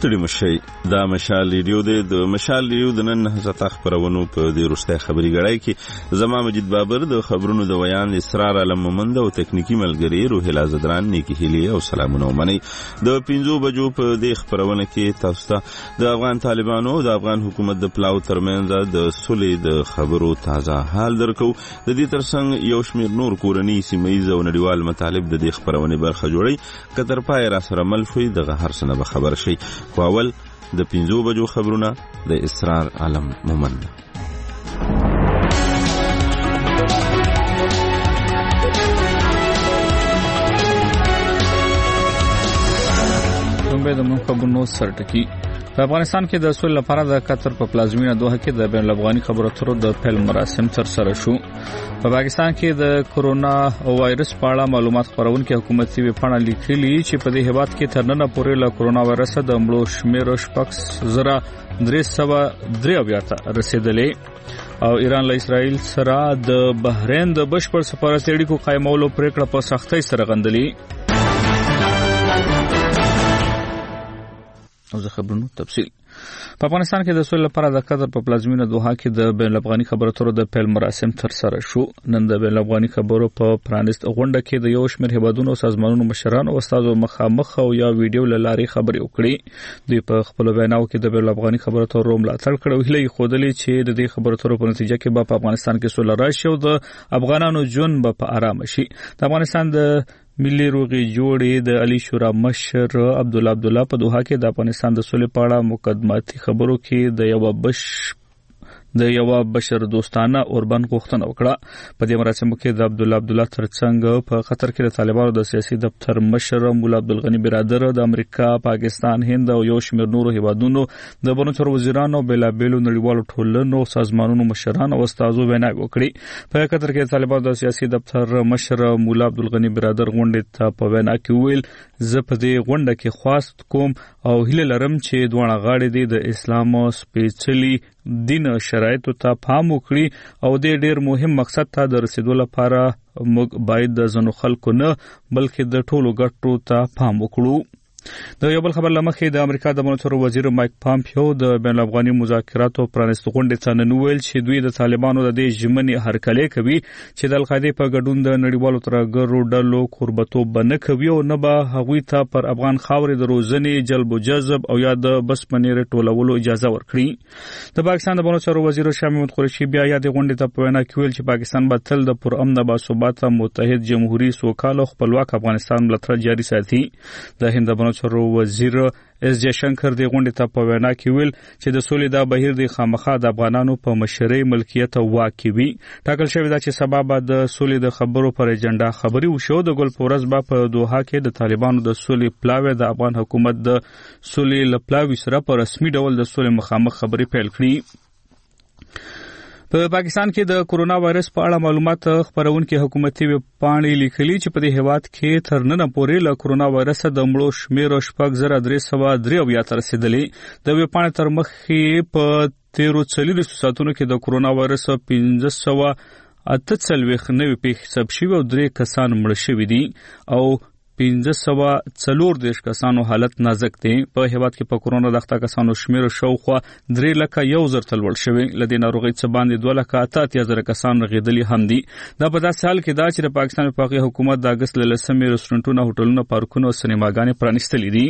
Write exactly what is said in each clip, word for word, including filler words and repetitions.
ستړي مشي دا مشال ریډیو د مشال ریډیو د نن هڅه خبرونو په د روسته خبري غړای کې زما مجید بابر د خبرونو د ویان اسرار علم مومند او تکنیکی ملګری روح الازدران نیکی هلی او سلامونه ومني د پنځو بجو په د خبرونه کې تاسو ته د افغان طالبانو د افغان حکومت د پلاو ترمنځ د سولې د خبرو تازه حال درکو د دې ترڅنګ یو شمیر نور کورنی سیمایي او نړیوال مطالب د دې خبرونه برخه جوړي کتر پای را سره مل شوي د هر څه به خبر شي خو اول د پنځو بجو خبرونه د اسرار عالم مومند. کومبه د منخبونو سرټکی په افغانستان کې د سولې لپاره د قطر په پلازمینه دوحه کې د بین الافغاني خبرو اترو د پیل مراسم ترسره شو. په پاکستان کې د کورونا وایرس په اړه معلومات خپرونکي حکومتي ویبپاڼه لیکلي چې په دې هیواد کې تر ننه پورې له کورونا وایرس د مړو شمېر شپږ زره درې سوه درې اویا ته رسیدلې او ایران له اسرائیل سره د بحرین د بشپړ سفارتي اړیکو قایمولو پریکړه په سختۍ سره غندلې. او زه خبرونو تفصیل په افغانستان کې د سولې لپاره د قطر په پلازمینه دوحه کې د بین الافغاني خبرو اترو د پیل مراسم ترسره شو. نن د بین الافغاني خبرو په پرانیست غونډه کې د یو شمېر هیوادونو او سازمانونو مشرانو او استادو مخامخ او یا ویډیو له لارې خبرې وکړې. دوی په خپل بیاناو کې د بین الافغاني خبرو اترو ملاتړ کړو هلي خودلې چې د دې خبرو اترو په نتیجه کې به په افغانستان کې سوله راشي او د افغانانو ژوند به په آرام شي. د افغانستان د ملي روغي جوړې د علي شورا مشر عبد الله عبد الله په دوحه کې د افغانستان د سولې په اړه مقدماتي خبرو کې د یو بش د یو بشر دوستانه اوربن غوښتنه وکړه. په دې مراسمو کې د عبد الله عبد الله ترڅنګ په قطر کې د طالبانو د سیاسي دفتر مشر مولا عبدالغنی برادر د امریکا، پاکستان، هند او یو شمېر نورو هیوادونو د بنوچر وزیرانو بلابلو نړیوالو ټولنو سازمانونو مشران او استادو ویناوي وکړي. په قطر کې طالبانو د سیاسي دفتر مشر مولا عبدالغنی برادر غونډې ته په وینا کې ویل زه په دې غونډه کې خواست کوم او هیله لرم چې دوه غاړې دي د اسلام او سپېڅلي دین شرایطو ته پام وکړي او د ډیر مهم مقصد ته د رسیدو لپاره موږ باید د ځینو خلکو نه بلکې د ټولو ګټو ته پام وکړو. د یو بل خبر لمخې د امریکا د منوترو وزیر مایک پامپیو د بین الافغاني مذاکراتو پرانیست غونډې ته نن ویل چې دوی د طالبانو د دې ژمنې هرکلی کوي چې د القاعده په ګډون د نړیوالو ترهګرو ډلو قربتوب به نه کوي او نه به هغوی ته پر افغان خاورې د روزنې جلب و جذب او یا د بس منیرې ټولولو اجازه ورکړي. د پاکستان د منوترو وزیر شاه محمود قریشي بیا یاد غونډې ته په وینا کې ویل چې پاکستان به تل د پرامن باثباته متحد جمهوریت سوکاله خپلواک افغانستان ملاتړ جاري ساتي. د هند چارو وزیر اس جے شنکر د غونډې ته په وینا کې ویل چې د سولې دا بهیر د خامخا د افغانانو په مشرۍ ملکیت واقعي ټاکل شوی دا چې سبب د سولې د خبرو پر ایجنډا خبري وشو. د ګل پورز با په دوحه کې د طالبانو د سولې پلاوی د افغان حکومت د سولې لپلاوی سره په رسمي ډول د سولې مخامخ خبري پیل کړې. په پاکستان کې د کورونا وایرس په اړه معلومات خپرونکي حکومتي ویبپاڼې لیکلي چې په دې هیواد کې تر ننه پورې له کورونا وایرس د مړو شمېر شپږ زره درې سوه درې اویا ته رسیدلې. د ویبپاڼې تر مخکې په تیرو څلوېښتو ساعتونو کې د کورونا وایرس پنځه سوه اته څلوېښت نوي پیښې ثبت شوي او درې کسان مړه شوي دي او پنځه سوه څلور دېرش کسانو حالت نازک دی. په هیواد کې په کورونا د اخته کسانو شمېر شاوخوا درې لکه یو زر ته لوړ شوی. له دې ناروغۍ څخه باندې دوه لکه اته اتیا زره کسان رغېدلي هم دي. دا په داسې حال کې ده چې د پاکستان وفاقي حکومت د اګست له لسمې رستورانټونه، هوټلونه، پارکونه او سینماګانې پرانیستلي دي.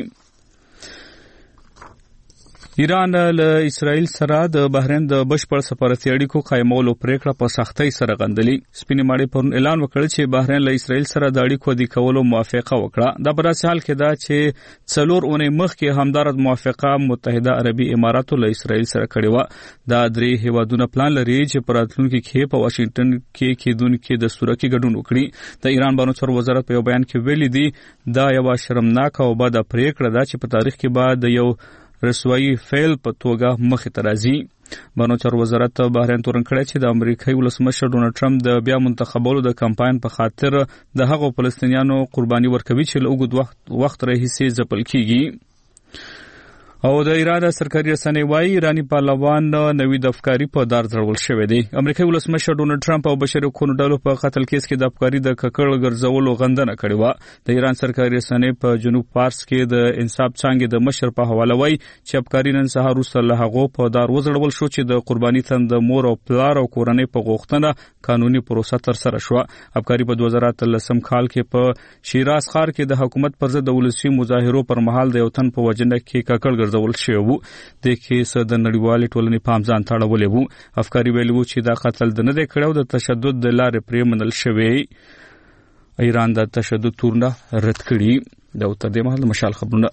ایران له اسرائیل سره د بحرین د بشپړ سفارتي اړیکو قایمولو پریکړه په سختۍ سره غندلې. سپینې ماڼۍ پرون اعلان وکړ چې بحرین له اسرائیل سره د اړیکو د کولو موافقه وکړه. دا په داسې حال کې ده چې څلور اونۍ مخکې همدارد موافقه متحده عربي اماراتو له اسرائیل سره کړې وه. دا درې هیوادونه پلان لري چې په راتلونکي کې په واشنګټن کې کېدونکي دستوره کې ګډون وکړي. د ایران بانو چارو وزارت په یو بیان کې ویلي دي دا یوه شرمناکه او بده پریکړه ده چې په تاریخ کې به د یو رسوایی فعل په توګه مخې ته راځي. بانو چارو وزارت بحرین تورن کړی چې د امریکایي ولسمشر ډونالډ ټرمپ د بیا منتخبولو د کمپاین په خاطر د هغو فلسطینیانو قرباني ورکوي چې له اوږد وخت وخت راهیسې ځپل کیږي. او د ایران سرکاري رسنۍ وايي ایرانی پهلوان نوی د افکاری په دار ځړول شوی دی. امریکایي ولسمشر ډونالد ټرمپ او بشري حقوقو ډلو په قتل کیس کې د افکاری د ککړ ګرځولو غندنه کړې و. د ایران سرکاري رسنۍ په جنوب فارس کې د انصاف څانګې د مشر په حواله وايي چې افکاری نن سهار وروسته له هغو په دار وځړول شو چې د قرباني تند مور او پلار او کورنۍ په غوښتنه قانوني پروسه تر سره شو. افکاری په دوه زره اتلسم کال کې په شیراز ښار کې د حکومت پر ضد د ولسي مظاهرو پر مهال د یو تن په وجنه کې ککړ ګرځول شوی و. د کیس د نړیوالې ټولنې پام ځان ته اړولی و. افکاری ویلي و چې دا قتل د نه دی کړی، د تشدد د لارې پرې منل شوی. ایران د تشدد تورنه رد کړي. دا تر دې مهال مشال خبرونه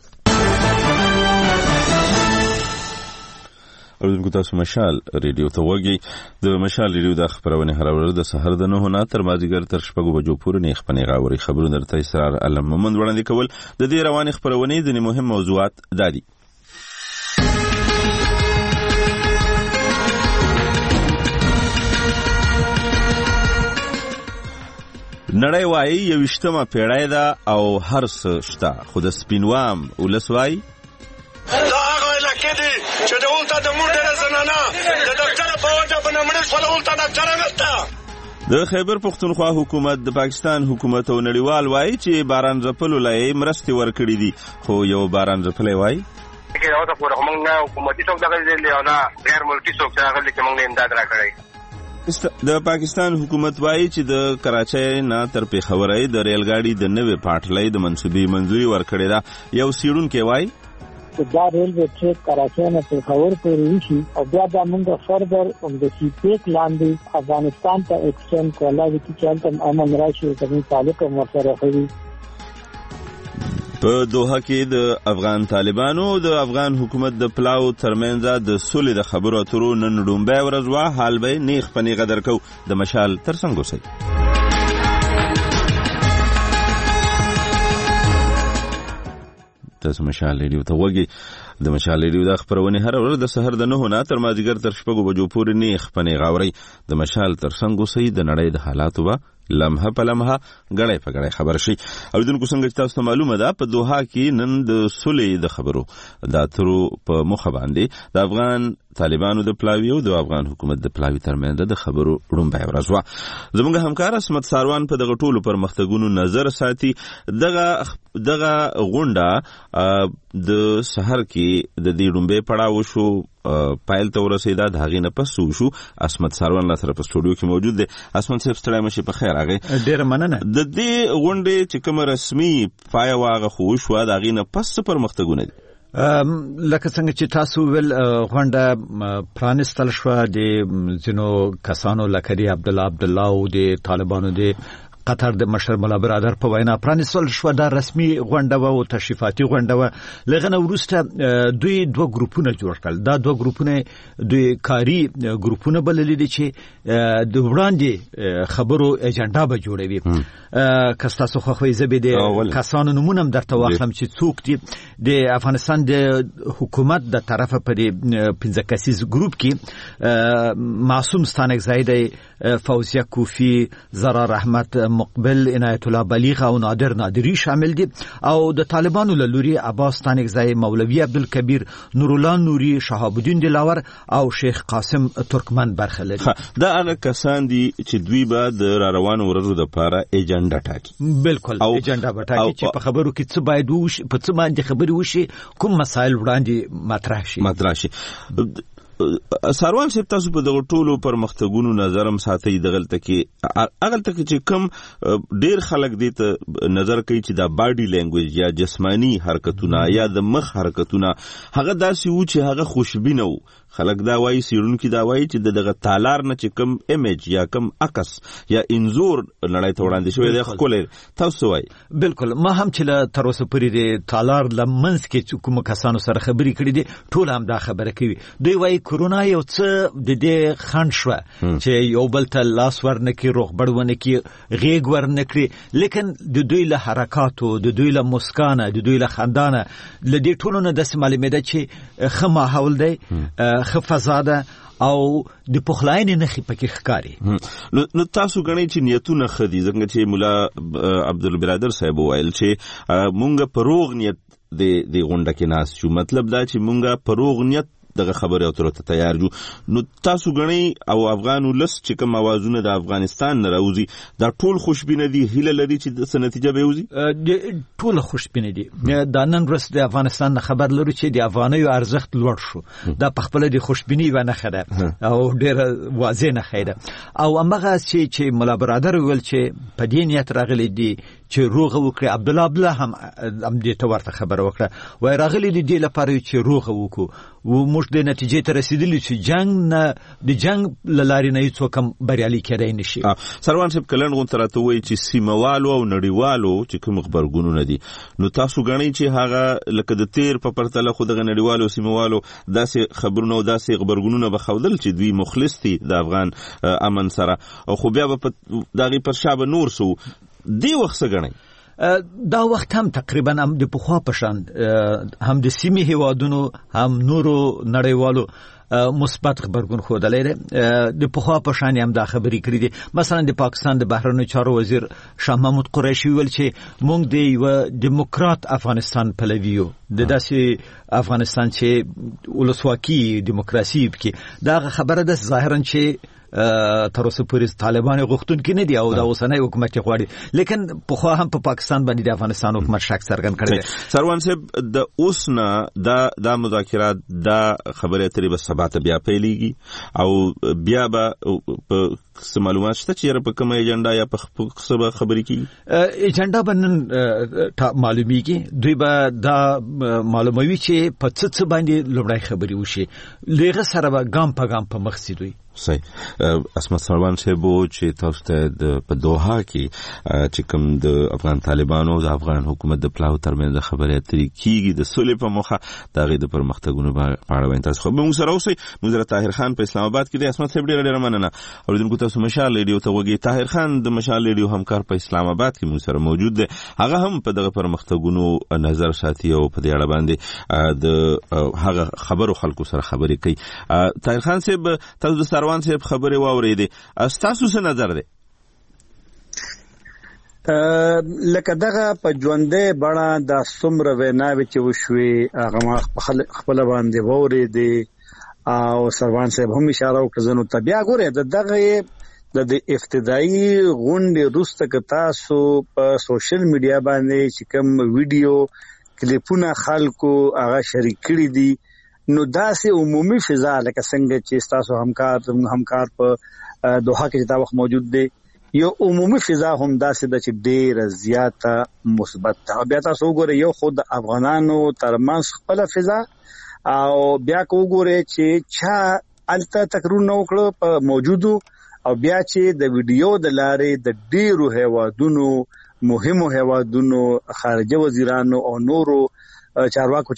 اوریدونکو تاسو مشال ریډیو ته وګورئ. د مشال ریډیو د خبرونه هر ورځ د سحر د نه نه تر مازیګر تر شپږو بجو پورې نه خپنې غاوري خبرونه درته اسرار علم مومند وړاندې کول. د دې روانې خبرونه د مهم موضوعات دادي. نړۍ وايي یویشتمه پیړۍ ده او هر څه شته، خو د سپینوام ولس وايي دا هغه علاقې دي چې د اولتا د موټر زنانه د ډاکټر په وجه په نمړې سره اولتا ډاکټر نشته. د خیبر پختونخوا حکومت د پاکستان حکومت او نړیوال وايي چې باران ځپلو لای مرستې ورکړي دي، خو یو باران ځپلې وايي چې دا په موږ نه حکومتي څوک دغه دی نه غیر ملکی څوک هغه چې موږ امداد راکړي. د پاکستان حکومت وايي چې د کراچۍ نه تر پیښورۍ د ریل ګاډي د نوې پټلۍ د منصوبې منځوري ورکړې ده. یو سیړونکی وايي چې دا ریلوے ټریک کراچۍ نه پیښور پورې وشي او بیا دا موږ فردر هم د سی پیک لاندې افغانستان ته ایکسټینډ کړل چې چلته امن راشي کومي تعلق هم سره کوي. په دوحه کې د افغان طالبانو د افغان حکومت د پلاو ترمنځ د سولې د خبرو اترو نن ډومبه ورځ وا. حال به نیخ پنی غدر کو د مشال ترڅنګ اوسئ. تاسو مشال ریډیو ته وګورئ. د مشال ریډیو د خبرونه هر ورځ د سحر د نه نه تر مازیګر تر شپږو بجو پورې نیخ پنی غاوري د مشال ترڅنګ اوسئ. د نړۍ د حالاتو به لمحه په لمحه غړې په غړې خبر شي. اوریدونکو څنګه تاسو ته معلومه ده په دوحه کې نن د سولې د خبرو د اترو په مخه باندې د افغان طالبانو د پلاوی او د افغان حکومت د پلاوی ترمنځ د خبرو ډومبه ورځ وا. زموږ همکار اسمت ساروان په دغه ټولو پرمختګونو نظر ساتي. دغه دغه غونډه د سحر کې د دې ډومبه پړاو شو پایل ته ورسېدا. د هغې نه پس شو اسمت ساروان لا سره په سټوډیو کې موجود دی. اسمت صاحب ستړی مشي په خیر راغی. ډېر مننه. د دې غونډې چې کوم رسمي پای واغه خو شو د هغې نه پس پرمختګونه دي لکه څنګه چې تاسو ول غونډه پرانستل شو د ځینو کسانو لکه دی عبد الله عبد الله او د طالبانو د قطر د مشر مولا برادر په وینا پرانستل شو. دا رسمي غونډه او تشریفاتي غونډه لغنه ورسته دوی دوه ګروپونه جوړ کړل. دا دوه ګروپونه د کاری ګروپونه بلل دي چې د وړاندې خبرو ایجنډا به جوړوي. کستا سو خو زبې د کسانو نمونه درته واخلم چې څوک دي د افغانستان د حکومت د طرفه په دې پنځه کسیز ګروپ کې معصوم ستانک زاید فوزیه کوفی زرار احمد مقبل عنایت الله بلیغ او نادر نادری شامل دي او د طالبانو له لوري عباس ستانک زاید مولوی عبدالکبیر نور الله نوري شهاب الدین دلاور او شیخ قاسم ترکمن برخه لري. دا هغه کسان دي چې دوی به د را روانو ورځو د لپاره ایجنډا ټاکي. بالکل ایجنډا به ټاکي چې په خبرو کې څه باید وشي، په څه باندې خبري وشي، کوم مسایل وړاندې مطرح شي مطرح شي. ساروان صاحب تاسو په دغه ټولو پرمختګونو نظرم ساتي. دغلته کې اغلته کې چې کم ډیر خلک دي ته نظر کوي چې دا باډي لینګویج یا جسمانی حرکتونه یا د مخ حرکتونه هغه داسې و چې هغه خوشبینه و. خلک دا وایي سیرونکي دا وایي چې دغه تالار نه چې کم ایمیج یا کم عکس یا انزور نړۍ ته وړاندې شوی دی ښکلی. تاسو وایي بالکل ما هم چې تر اوسه پورې د تالار لمنځ کې کوم کسانو سره خبرې کړې دي ټول هم دا خبره کوي. دوی وایي کرونا یو څه د دې خنډ شوه چې یو بل ته لاس ورنکړي، روغبړ ونکړي، غېږ ورنکړي. لیکن د دوی له حرکاتو، د دوی له مسکانه، د دوی له خندانه، له دې ټولو نه داسې معلومېده چې ښه ماحول دی، ښه فضا ده او د پخلاینې نښې پکې ښکاري. نو تاسو ګڼئ چې نیتونه ښه دي، ځکه چې مولا عبدالبرادر صاحب وویل چې مونږ په روغ نیت د د غونډه کې ناس شو. مطلب دا چې مونږه په روغ نیت دغه خبره اترو ته تیار جو. نو تاسو غنئ او افغان ولس چې کوم اوازونه د افغانستان نه راوځي دا ټول خوشبینه دي، هیله لري چې د نتیجه به وځي؟ ټول خوشبینه دي. دا نن ورځ د افغانستان خبر لرو چې د افغانیو ارزښت لوړ شو. دا په خپل د خوشبینی و نه خره او ډېر واضح نه خیره. او هغه چې چې مولا برادر ویل چې په دې نیت راغلي دي چې روغه وکړي. عبد الله عبد الله هم هم دې ته ورته خبره وکړه، وای راغلي دي لپاره چې روغه وکړو و موږ د نتیجې ته رسیدلی چې جنگ نه د جنگ لاري نه هیڅ کوم بریالي کېدای نشي. سروان صاحب کلن غون تر ته وای چې سیموالو او نړیوالو چې کوم خبرګونونه دي، نو تاسو غنئ چې هغه لکه د تیر په پرتله خو د نړیوالو سیموالو داسې خبرونه او داسې خبرګونونه به خودل چې دوی مخلص دي د افغان امن سره، او خو بیا په دغه پر شابه نور سو دی وخت څنګه دا وخت هم تقریبا هم د پخوا پشان هم د سیمې هیوادونو هم نورو نړیوالو مثبت خبرګون خوده د پخوا پشان هم دا خبرې کړې دي. مثلا د پاکستان د بهرنیو چارو وزیر شاه محمود قریشي ویل چې موږ د یو دیموکرات افغانستان پلویو، د داسې افغانستان چې ولسواکي دیموکراسي کې دا خبره ده ظاهرا چې تر اوسه پورې طالبان غوښتونکي نه دي او دا اوسنۍ حکومت غواړي، لیکن په خو هم په پاکستان باندې د افغانستان حکومت شک څرګند کړی دی. سروان صاحب د اوسنا دا د مذاکرات دا خبره ترې به سبا ته بیا پیلېږي او بیا به په معلومات شته چې په کومه ایجنډا یا په څه خبرې کیږي؟ ایجنډا باندې معلومیږي، دوی به دا معلوموي چې په څه څه باندې لومړی خبرې وشي، لږه سره به ګام په ګام په مخ ځي دوی. صحیح. اسمت سروان صاحب چې تاسو ته د په دوحه کې چې کوم د افغان طالبانو او د افغان حکومت د پلاو ترمنځ خبرې اترې کیږي د سولې په مخه د غي د پرمختګونو په اړه وایي. تاسو خو موږ سره اوسئ. موږ سره طاهر خان په اسلام آباد کې دی. اسمت صاحب ډېر ډېر مننه. اوریدونکو تاسو مشال ریډیو ته وګورئ. طاهر خان د مشال ریډیو همکار په اسلام آباد کې موږ سره موجود دی. هغه هم په دغه پرمختګونو نظر ساتي او په دې اړه باندې د هغه خبرو خلکو سره خبرې کوي. طاهر خان صاحب تاسو د سروان صاحب خبره واورېدې، تاسو څه نظر دی؟ لکه دغه په ژوندې بڼه د څومره ویناوې چې وشوې هغه ما خپل باندې واورېدې او سروان صاحب هم اشاره وکړه. نو بیا ګورئ د دغه د ابتدایي غونډې وروسته که تاسو په سوشل میډیا باندې چې کوم ویډیو کلیپونه خلکو هغه شریک کړي دي، نو داسې عمومي فضا لکه څنګه چې تاسو همکار همکار په دوحه کې دا وخت موجود دی، یو عمومي فضا هم داسې د چې ډېره زیاته مثبت ده. بیا تاسو وګورئ یو خود افغانانو ترمنځ خپل فضا او بیا کو وګورئ چې چا الته تقریر وکړو په موجودو او بیا چې د ویډیو د لارې د ډېرو هیوادونو مهمو هیوادونو خارجه وزیرانو او نورو چارواکو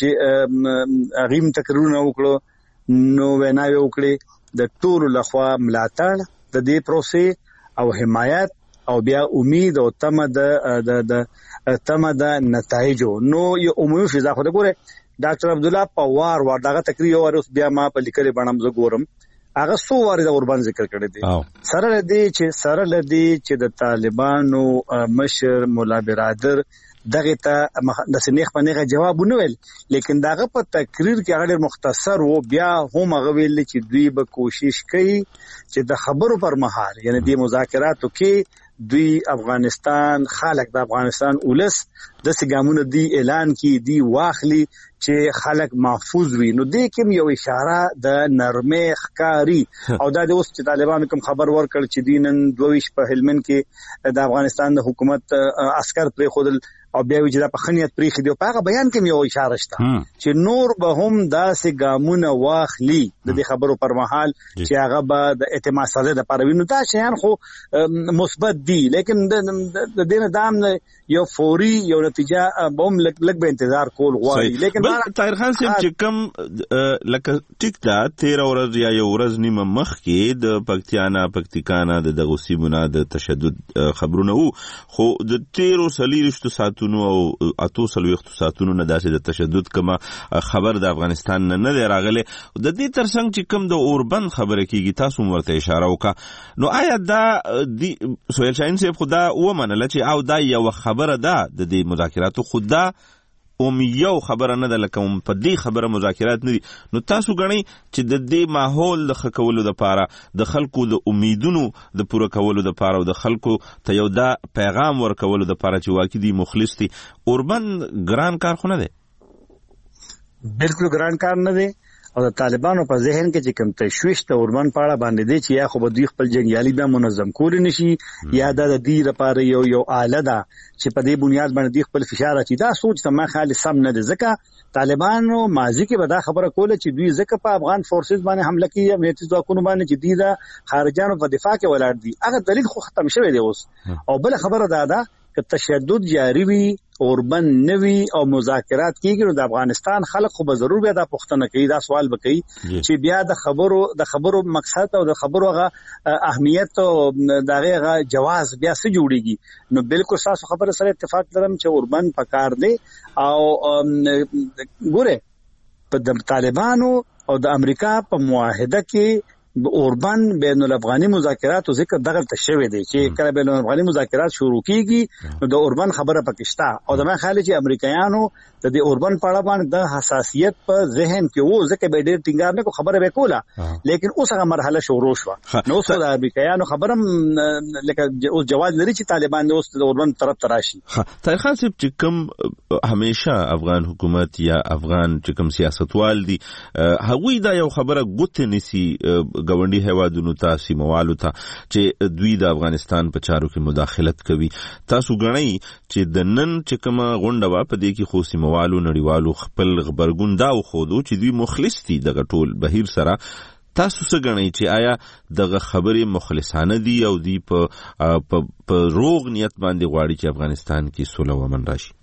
چې غیم تقریرونه وکړو نو ویناوې وکړي د ټولو لخوا ملاتړ د دې پروسې او حمایت او بیا امید او تمه د د تمه د نتایجو. نو یو عمومي فضا خو د ګوره ډاکټر عبد الله په وار وار دغه تقریر او بیا ما په لیکلي بڼه زه ګورم هغه څو واره د قربان ذکر کړی دی سره لدی چې سره لدی چې د طالبانو مشر مولا برادر دغه ته د سنیخ باندې جواب ونه ویل، لیکن داغه په تقریر کې هغه مختصر و بیا هم هغه ویل چې دوی به کوشش کوي چې د خبرو پر مهال یعنی د مذاکراتو کې دوی افغانستان خلک د افغانستان ولس د سګامونو دی اعلان کې دی واخلي چې خلک محفوظ وي. نو دې کوم یو اشاره د نرمه ښکاری او دا د اوس چې طالبانو کوم خبر ورکړ چې دینن دویش په هلمند کې د افغانستان د حکومت عسكر پرې خودل او بیا وی چې دا په خنیت پریخي دی په هغه بیان کې یو اشاره شته چې نور به هم داسې ګامونه واخلي د دې خبرو پر مهال چې هغه به د اعتماد سره د پروینو دا شیان خو مثبت دي، لیکن د دې نه دام یو فوري یو نتیجه به هم لږ به انتظار کول غواړي. لیکن طاهر خان صاحب چې کوم لکه ټیک دا تیرا ورځ یا یو ورځ نیمه مخکې د پکتیانا پکتیکانا د دغه سیمونه د تشدد خبرونه وو، خو د تیرو سلیریشتو ساتو او اتو سلويختو ساتونو نه داسې د تشدد کما خبر د افغانستان نه نه راغله. د دې ترڅنګ چې کوم د اوربند خبره کیږي تاسو ورته اشاره وکړه، نو آیا دا سهیل شاهین صاحب خدا و منله چې او دا یو خبره ده د دې مذاکراتو خدا اوم یو خبره نه ده لکه په دې خبره مذاکرات نه دي. نو تاسو غنئ چې د دې ماحول د ښه کولو دپاره د خلکو د امیدونو د پوره کولو دپاره او د خلکو ته یو دا پیغام ورکولو دپاره چې واقعي دي مخلص دي اوربند ګران کار خو نه دی؟ بالکل ګران کار نه دی. او د طالبانو په ذهن کې چې کوم تشویش ته اوربند پاړه باندې دی چې یا خو به دوی خپل جنګیالي بیا منظم کولی نشي یا د دې لپاره یو یو آله ده چې په دې بنیاد باندې دوی خپل فشار اچي. دا سوچ ته ما خیال سم نه دی، ځکه طالبانو ماضي کې به دا خبره کوله چې دوی ځکه په افغان فورسز باندې حمله کوي، امنیتي ځواکونو باندې چې دوی د خارجانو په دفاع کې ولاړ دي. هغه دلیل خو ختم شوی دی اوس. او بل خبره دا ده که تشدد جاری وي اوربند نوي او مذاکرات کیږي نو د افغانستان خلک خو به ضرور بیا دا پوښتنه کوي، دا سوال به کوي چې بیا د خبرو د خبرو مقصد او د خبرو هغه اهمیت او دغه هغه جواز بیا څه جوړیږي. نو بالکل تاسو خبره سره اتفاق لرم چې اوربند پکار دی. او ګوره په طالبانو او د امریکا په معاهده کې اوربند بین الافغاني مذاکرات او ذکر دغه تشوي دي چې کله بین الافغاني مذاکرات شروع کیږي نو د اوربند خبره پکشتا. او د ما خیال چې امریکایانو د دې اوربند په اړه باندې د حساسیت په ذهن کې وو، ځکه به ډېر ټینګار نه کو خبره وکوله، لیکن اوس هغه مرحله شروع شو. نو اوس د امریکایانو خبره لکه اوس جواز لري چې طالبان اوس د اوربند طرف تراشي. طاهر خان صاحب چې کوم همیشه افغان حکومت یا افغان چې کوم سیاستوال دي هغوی دا یو خبره ګوت نسی ګاونډي هیوادونو ته سیموالو ته چې دوی د افغانستان په چارو کې مداخلت کوي. تاسو غنئ چې د نن چې کومه غونډه وا په دې کې خو سیموالو نړیوالو خپل خبرګون دا وښودو چې دوی مخلص دي دغه ټول بهیر سره. تاسو څه غنئ چې آیا دغه خبرې مخلصانه دي او دوی په په روغ نیت باندې غواړي چې افغانستان کې سوله و امن راشي؟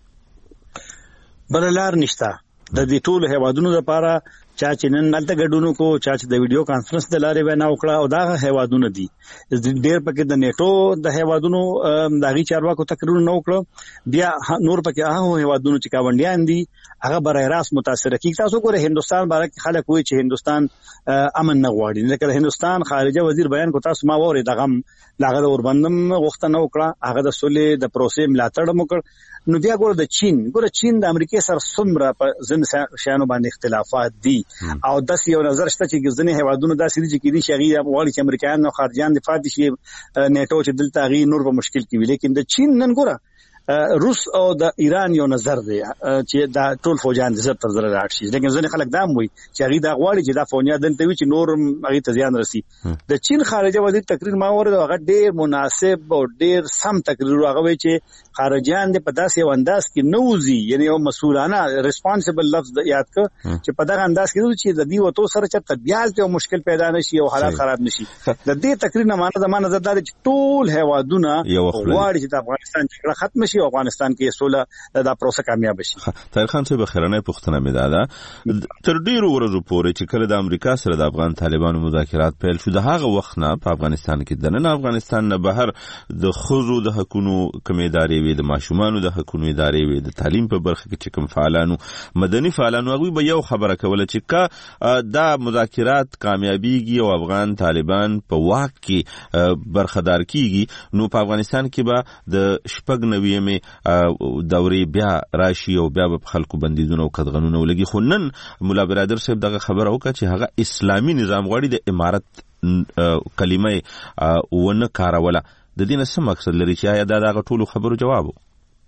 بل لار نشته د دې ټول هیوادونو لپاره چا چې نن نلته ګډونو کو، چا چې د ویډیو کانفرنس د لارې وینا وکړه او دا هیوادونه دي ډېر پکې د نیټو د هیوادونو دغه چارواکو تقریر نه وکړه. بیا نور پکې هغه هیوادونو چې کاونډیان دي هغه برای راست متاثر کیږي. تاسو ګوره هندستان باره کې خلک وایي چې هندستان امن نه غواړي، لکه هندستان خارجه وزیر بیان کو تاسو ما وره دغه لاغه د اوربندم غوښتنه وکړه، هغه د سولې د پروسې ملاتړ وکړ. نو بیا ګوره د چین ګوره چین د امریکای سره څومره په ځین شیانو باندې اختلافات دي او داس یو نظر شته چې ځینې هیوادونو داسې دي چې کېدي شي هغه غواړي چې امریکایان او خارجيان دفاع دي شي نیټو چې دلته هغه نور په مشکل کې وي. لیکن د چین نن ګوره روس او د ایران یو نظر دی چې دا ټول فوجان د زړه تر زړه راټ شي، لیکن ځینې خلک دا موي چې هغه دا غواړي چې دا فوجا دلته وي چې نور هغه ته زیان رسي. د چین خارجه وزیر تقریر ما ورته هغه ډېر مناسب او ډېر سم تقریر هغه وی چې خارجيان د په داسې انداز کې نوځي، یعنی یو مسؤلانه ریسپانسیبل لفظ یاد ک چې په دغه انداز کې چې د دې وته سره چې طبيعت ته مشکل پیدا نشي او حالات خراب نشي. د دې تقریر نه معنی د معنی زړه چې ټول هیوادونه غواړي چې د افغانستان جګړه ختم شي او افغانستان کې سوله د پروسه کامیاب شي. طاهر خان صاحب خیرانه پښتنه مې دادا تر ډیرو ورځو پورې چې کله د امریکا سره د افغان طالبانو مذاکرات پیل شو د هغه وخت نه په افغانستان کې د نن افغانستان نه بهر د خزو د حقوقو کمیداري وي، د ماشومانو د حقوقو ادارې وي، د تعلیم په برخه کې چې کوم فعالانو مدني فعالانو هغه به یو خبره کوله چې کا دا مذاکرات کامیابیږي او افغان طالبان په واک کې برخدار کیږي نو په افغانستان کې به د شپږ نویمه دورې بیا راشي او بیا په خلکو بندیزونه او قدغنونه ولګي. خو نن مولا برادر صاحب دغه خبره وکړه چې هغه اسلامي نظام غواړي، د امارت کلمه ونه کاروله. د دې نه څه مقصد لري چې آیا دا دغه ټولو خبرو جواب وو؟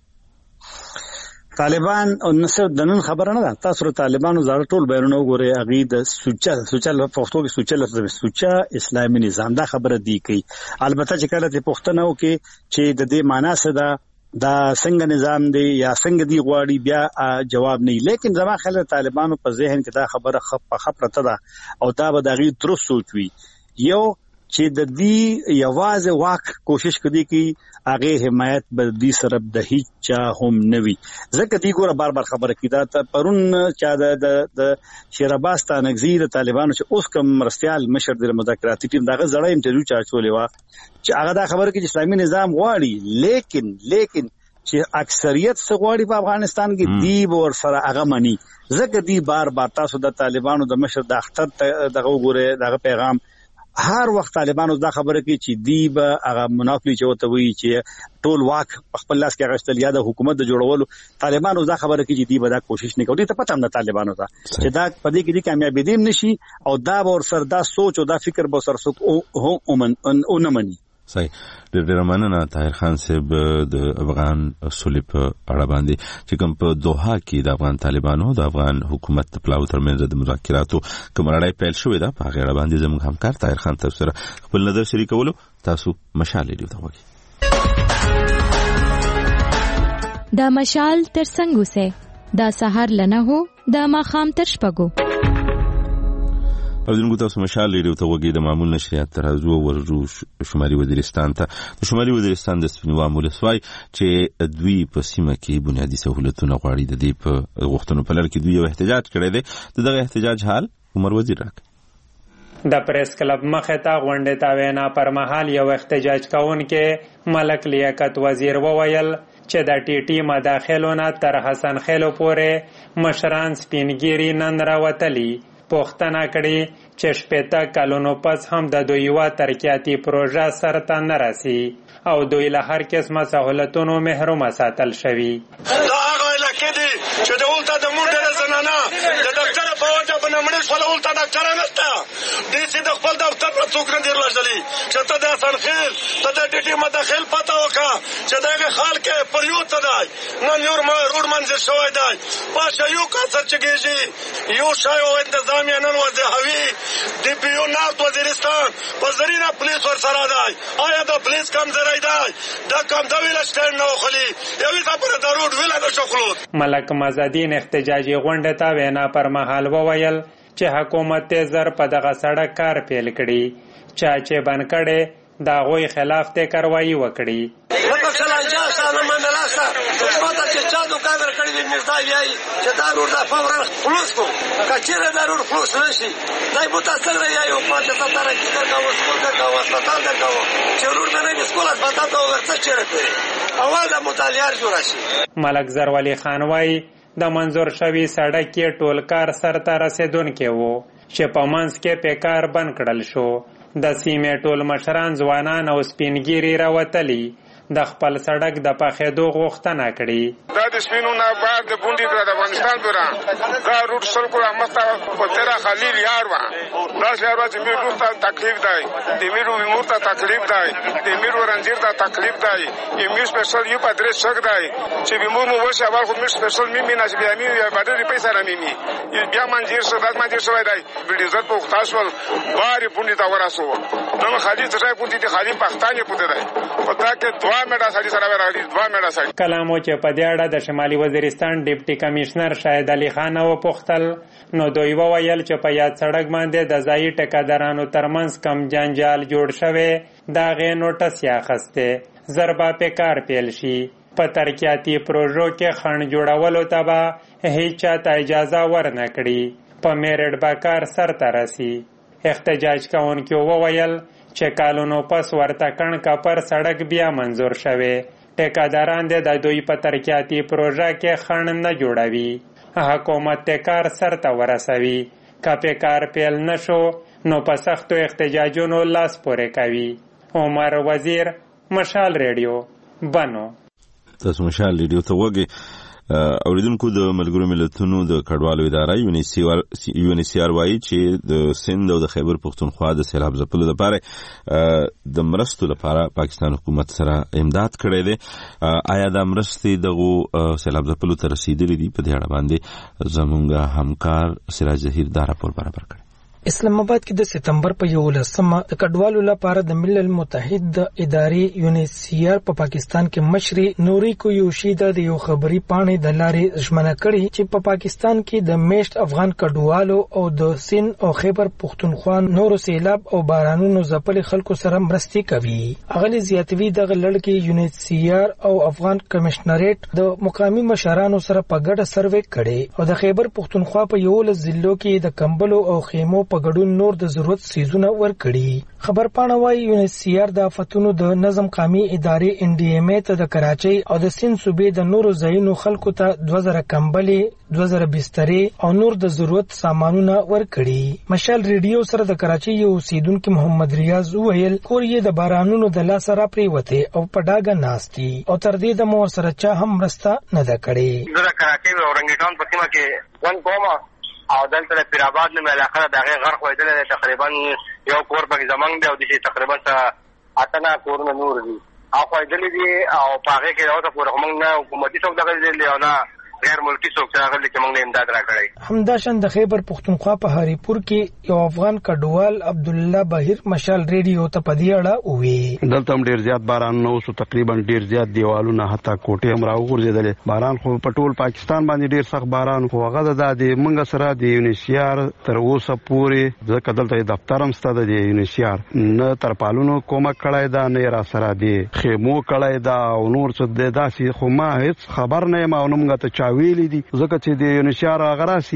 طالبان او نصر د نن خبره نه ده. تاسو طالبانو زړه ټول بیرونه وګورئ، هغه د سوچا سوچا په پښتو کې سوچا لفظ سوچا اسلامي نظام دا خبره دی کوي. البته چې کله ته پښتنه وکي چې د دې معنی څه ده دا څنګه نظام دی یا څنګه دی غواړي بیا جواب نه. لیکن زما خیال طالبانو په ذهن کې دا خبره خپ خپرته ده او دا به دغه درست سوچ وي. یو چې د دې یوازې واک کوشش کوي چې هغه حمایت به دې سره د هیڅ چا هم نوي، ځکه دې ګوره بار بار خبره کیدا ته پرون چې د د شیراباز تانګزیر طالبانو چې اوس کوم مرستيال مشر د مذاکراتي ټیم دغه زړه انټرویو چارچولې وا چې هغه دا خبره کوي چې اسلامي نظام غواړي، لیکن لیکن چې اکثریت څه غواړي په افغانستان کې دی ور سره هغه مني، ځکه دې بار بار تاسو د طالبانو د مشر د اختر دغه وګوره دغه پیغام هر وخت طالبانو دا خبره کوي چې دی به هغه منافلی چوته وي چې ټول واک خپل لاس کې غشتل یا د حکومت د جوړولو طالبانو دا خبره کوي چې دی به دا کوشش نه کوي. ته پته هم د طالبانو ته چې دا پدې کې دي کامیابی دیم نشي او دا ور سر دا سوچ او دا فکر به سر سوک او اومن او نه مني. صحیح. ډېر ډېر مننه طاهر خان صاحب د افغان صلح په اړه باندې چې کوم په دوحه کې د افغان طالبانو د افغان حکومت په پلاو ترمنځ د مذاکراتو کوم لړۍ پیل شوې ده په هغه اړه باندې زموږ همکار طاهر خان تاسو سره خپل نظر شریکولو. تاسو مشال ریډیو ته وګورئ. دا مشال تر څنګه سه دا سحر لنه هو دا ماخام تر شپګو او دغه تاسو مشال ریډیو ته وګورئ. د معمول نشریات ترازو ورجو شمالي وزیرستان ته د شمالي وزیرستان د سپینوا مولسوای چې دوی په سیمه کې بنیادی سہولتونه غواړي د دې په غوښتنو په لړ کې دوی یو احتجاج کړی دی. دغه احتجاج حال عمر وزیر راک د پریس کلب مخه تا غونډه تا وینا پر مهال یو احتجاج کوونکې ملک لیاقت وزیر وویل چې د ټي ټي مداخلونه تر حسن خیلو پورې مشران سپینګيري نن راوتلي پوښتنه کړي چې شپږ کلونو پس هم د دوی وا ترقیاتي پروژه سرته نه راسي او دوی له هر قسمه سہولتونو محروم ساتل شوي. دا هغه علاقې دي چې د اولتا د موټر زنانه د ډاکټر په وجه بنمړې فل اولتا ډاکټر نشته دي چې د خپل دفتر په څوک نه دی راځلي چې ته د سنخیل ته د ټي ټي مداخل پتا وکا چې دغه خال کې پریوت دی نن یو روډ منځ شوی دی پاشه یو کاڅر چګيږي یو شای او انتظام یې نن وځي هوي دی پی یو نارت وزیرستان په زرینا پولیس ور سره دی. آیا د پولیس کم ځای دی دا کم دا ویل شته نو خلی یو څه پر ضرور ویل د شخلوت. ملک مزدین احتجاجي غونډه تا وینا پر مهال وویل چې حکومت زر په دغه سړک کار پیل کړي چا چې بن کړي دا غوي خلاف ته کاروایی وکړي. مثلا جاسا نه منلاسا پته چې چا دکان کړی د مرزا یای چې دا روډ د فورن خلاص کو کچره دا روډ خلاص نشي دای بو تاسو نه یای او پته تاسو را کیږي دا وسکول دا وسپتال دا چې روډ نه نه سکول اسپتال ته ورته چیرته اول د مطالعه جوړ شي. ملک زرولی خان وای د منظور شوی سړک کې ټولکار سرته رسیدونکو وو چې په منځ کې پیکار بند کړل شو. د سیمې ټول مشران ځوانان او سپینګيري راوتلي د خپل سړک د پخېدو غوښتنه کړې. دا د سپینو نه بعد د بونډي د افغانستان دوران دا روټ سرکو رامسته په تیرا خلیل یار وا دا یار وا چې میرو ته تکلیف دی د میرو مور ته تکلیف دی د میرو رنجیر ته تکلیف دی یم سپیشل یو پدرس شک دی چې به مو مو ورشه اول خو مې سپیشل می می ناش بیا می باندې ری پیسې را می می بیا منجیر سره د منجیر سره دی د عزت په خاصول باري بونډي تا وراسو نو خالي څه کوي د خالي پښتانه پوتې دی پتا کې دوا میډا سړي سره راغلي دوا میډا سړي. کلامو چې په دې اړه د شمالي وزیرستان ډیپټي کمشنر شاهد علي خان او پختل نو دوی وویل چې په یاد سړک باندې د ځای ټکادارانو ترمنځ کم جنجال جوړ شوی دا غي نوټس یا خسته ضربه په کار پیل شي. په ترقیاتي پروژو کې خن جوړولو ته به هیڅ ته اجازه ورنه کړي په میرډ باکار سر ترسي. احتجاج کوونکو وویل چې کالونو پس ورته کڼ کپر سړک بیا منظور شوه. ټیکاداران د دوی په ترقیاتي پروژه کې خن نه جوړوي حکومت ته کار سرته ورسوي کپه کار پیل نشو نو په سختو احتجاجونو لاس پورې کوي. عمر وزیر مشال ریډیو بنو. تاسو مشال ریډیو ته وګورئ. اوریدونکو د ملګرو ملتونو د کډوالو اداره یونیسیار وایي چې د سند او د خیبر پختونخوا د سیلاب ځپلو لپاره د مرستو لپاره پاکستان حکومت سره امداد کړی دی. آیا د مرستې دغه سیلاب ځپلو ته رسیدلې دي؟ په دې اړه باندې زموږ همکار سراج ظهیر دا راپور برابر کړی. اسلام آباد کې د سپتمبر په یولسمه د کډوالو لپاره د ملل متحد د ادارې یونیسیار په پاکستان کې مشري نوریکو یوشیدا د یو خبري پاڼې د لارې ژمنه کړې چې په پاکستان کې د میشت افغان کډوالو او د سین او خیبر پختونخوا نورو سیلاب او بارانونو ځپل خلکو سره مرستې کوي. اغلی زیاتوي دغه لړکې یونیسیار او افغان کمشنریټ د مقامی مشرانو سره په ګډه سروې کړي او د خیبر پختونخوا په یولس ضلعو کې د کمبلو او خیمو په ګډون نور د ضرورت سیزونه ورکړي. خبر پاڼه وايي یونیسیار د آفتونو د نظم قامي ادارې ان ډي ایم ای ته د کراچۍ او د سند صوبې د نورو ځایونو خلکو ته دوه زره کمبلې دوه زره بسترې او نور د ضرورت سامانونه ورکړي. مشال ریډیو سره د کراچۍ یو اوسیدونکو محمد ریاض وویل کور یې د بارانونو د لاسه را پریوته او په ډاګه ناستي او تر دې د مور سره چا هم مرسته نه ده کړې. زه د کراچۍ اورنګي ټاون په سیمه کې ون کومه او دلته د پیرآباد نوم علاقه د هغې غرق ویدلی دی. تقریبا یو کور پکې زمونږ دی او د دې تقریبا اته نه کورونه نور دي او ویدلی دي او په هغې کې اوسه پورې خو موږ نه حکومتي څوک دغه دی او نه غیر ملکی څوک چې راغلي چې موږ امداد راکړی. همداشان د خیبر پښتونخوا په هریپور کې یو افغان کډوال عبدالله بهیر مشال ریډیو ته په دې اړه وویل دلته هم ډېر زیات باران نه وسو، تقریبا ډېر زیات دیوالونه حتی کوټې هم راوغورځېدلې. باران خو په ټول پاکستان باندې ډېر سخت باران خو هغه د د موږ سره د یونیسیار تر اوسه پورې ځکه دلته دفتر هم سته د یونیسیار نه ترپالونو کومک کړی ده نه را سره د خیمو کړی ده او نور څه د داسې خو ما هیڅ خبر نه یم او نه موږ ته چا ویلي دي ځکه چې د یونیسیار هغه راسي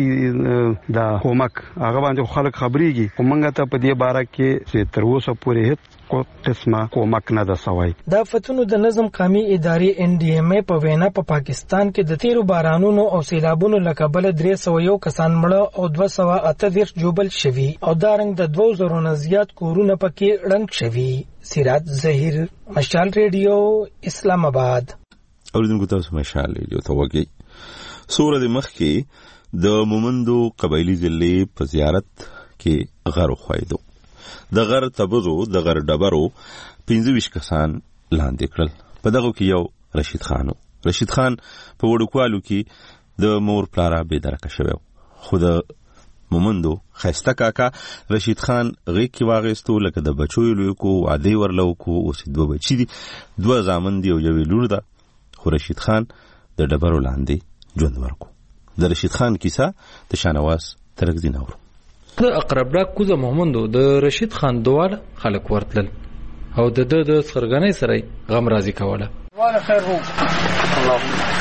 د کومک هغه باندې خلک خبرېږي خو موږ ته په دې باره کې چې تر اوسه پورې هیڅ قسمه کومک نه ده سوی. د آفتونو د نظم قامي ادارې ان ډي ایم ای په وینا په پا پاکستان کې د تیرو بارانونو او سیلابونو له کبله درې سوه یو کسان مړه او دوه سوه اته دېرش جوبل شوي او دارنګ د دوو زرو نه زیات کورونه پکې ړنګ شوي. سراج ظهیر، مشال ریډیو، اسلام آباد. اوریدونکو تاسو مشال ریډیو ته وګورئ. سوره د مخ کې د مومندو قبایلی ضلع په زیارت کې غر خوایدو د غر تبرو د غر ډبرو پنځه ویشت کسان لاندې کړل. په دغه کې یو رشید خان رشید خان په وړوکوالو کې د مور پلاره بې درکه شوی خو د مومندو خیسته کاکا رشید خان غیږ کې واغېستو لکه د بچو یې لوی کو واده یې ورله وکړو. اوس یې دوه بچي دي، دوه زامن دي او یوې لور ده. خو رشید خان د ډبرو لاندې ژوند ورکو. د رشید خان کیسه د شانواز ترکزی نورو. د اقربډاک کوزه محمدو د رشید خان دواله خلک ورتلل او د د د سرګنۍ سره غم راضي کوله. وانا خير هو الله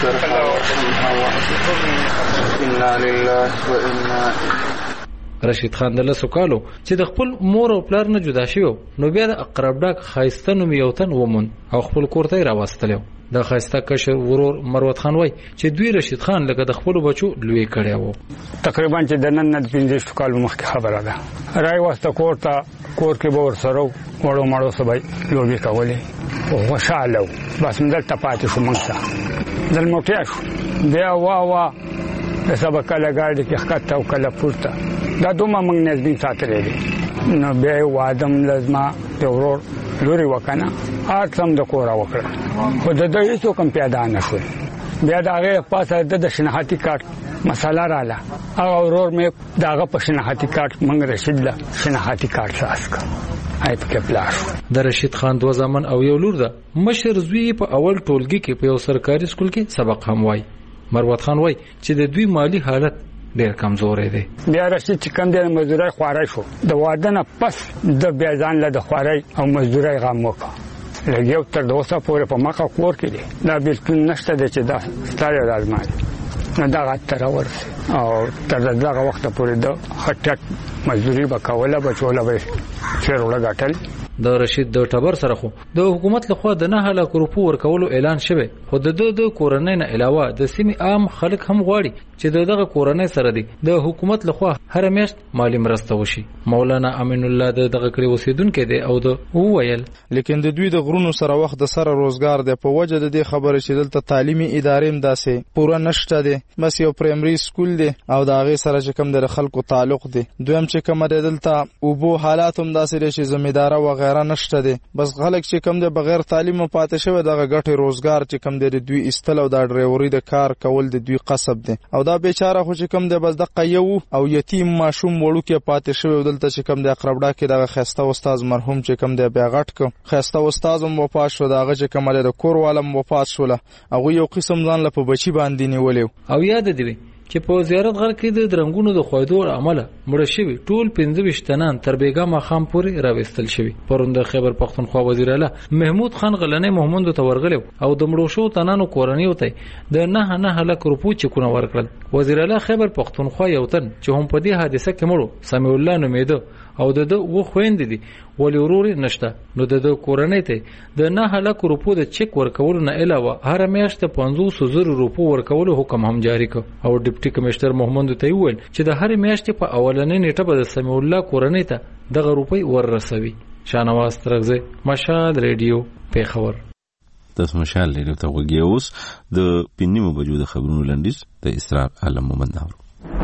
انا لله وانا رشید خان د لسو کالو چې د خپل مور او پلار نه جدا شوی نو بیا د اقربډاک خایسته نوم یو تن ومون او خپل کور ته راوستلو. د خایسته کشر ورور مروت خان وای چې دوی رشید خان لکه د خپل بچو لوی کړی وو. تقریبا چې د نن نه پنځه کال مخکې خبره ده. راي واسطه کور ته کور کې به ورسره وړو مړو سبای لوبي کولې او خوشاله بس مدل تپاتې شو موږ ته دل موټیا شو بیا وا وا د سبا کله ګاډي کې ښکته او کله پورته دا دومره موږ نزدین ساتلې دي. نو بیا وادم لازمه د ورور لوري وکنه اټم د کورا وکړه خو د دې هیڅ کوم پیدا نه شو. بیا دا هغه پاسه د شناختی کارت مساله رااله او ورور مې داغه په شناختی کارت منګ رشید له شناختی کارت ساس کا آی په پلاش. د رشید خان دوه زامن او یو لور ده. مشر زوی په اول ټولګي کې په یو سرکاري سکول کې سبق هم وای. مروت خان وای چې د دوی مالی حالت ډیر کمزورې دی. بیا رشید چې کم دی مزدوري خوارای شو د واده نه پس د بیا ځان له د خوارای او مزدوري غم وکړ. لګیو تر دوسه پورې په مخه کور کې دی. دا بالکل نشته دی چې دا ستاره لازمه نه دا غتر ورسي او تر دغه وخت پورې د خټک مزدوري وکوله بچوله به چیر وړګټل. د رشید د ټبر سره خو د حکومت لخوا د نه هله کروپو ورکولو اعلان شوه خو د د کورنۍ نه علاوه د سیمې عام خلک هم غواړي چې دغه کورنۍ سره دی د حکومت لخوا هر میاشت مالی مرسته وشي. مولانا امین الله د دغه کلی اوسیدونکو دی او د وویل لیکن د دوی د غرونو سره وخت د سره روزګار دی په وجه د دې خبره چې دلته تعلیمي ادارې هم داسې پوره نشته دی بس یو پرایمري سکول دی او د هغې سره چې کوم د خلکو تعلق دی. دویم چې کوم دی دلته اوبو حالات هم داسې دی چې زمینداره وغیره نشته دی بس خلک چې کوم دی بغیر تعلیم پاتې شوی دغه ګټې روزګار چې کوم دی دوی استل او د ډرایوري د کار کول د دوی قصب دی او دا بیچاره خو چې کوم دی بس د قیو او یتیم ماشوم وړوکې پاتې شوی دلته چې کوم دی اقربډا کې دغه خسته استاد مرحوم چې کوم دی بیا غټ کو خسته استاد هم وفات شو دغه چې کوم دی د کور والم وفات شول هغه یو قسم ځان له په بچی باندې نیولې او یاد دی چې په زیارت غر کې د درنګونو د خویدو عمله مړ شوی ټول پنځه ویشت تنان تر بیګا ماخام پورې راوستل شوی. پروند خیبر پختونخوا وزیر اعلی محمود خان غلنې محمد ته ورغلو او د مړو شو تنانو کورنۍ وته د نه نه هلاک روپو چکونه ورکړل. وزیر اعلی خیبر پختونخوا یو تن چې هم په دې حادثه کې مړو سمیع الله نومیده او د و خويند دي ولې وروري نشته نو د کورنۍ ته د نه هلاک روپو د چک ورکول نه علاوه هر میاشت پنځوس زره روپو ورکول حکم هم جاری ک او ډیپټي کمشنر محمد ته ویل چې د هر میاشت په اولنۍ نیټه به د سمیع الله کورنۍ ته دغه روپي وررسوي. شانواز ترغزه مشال ریډیو پیښور. تاسو مشال ریډیو ته وګورئ. اوس د پینیمو بجو د خبرونو لنډیز د اسرار عالم مومند ناور.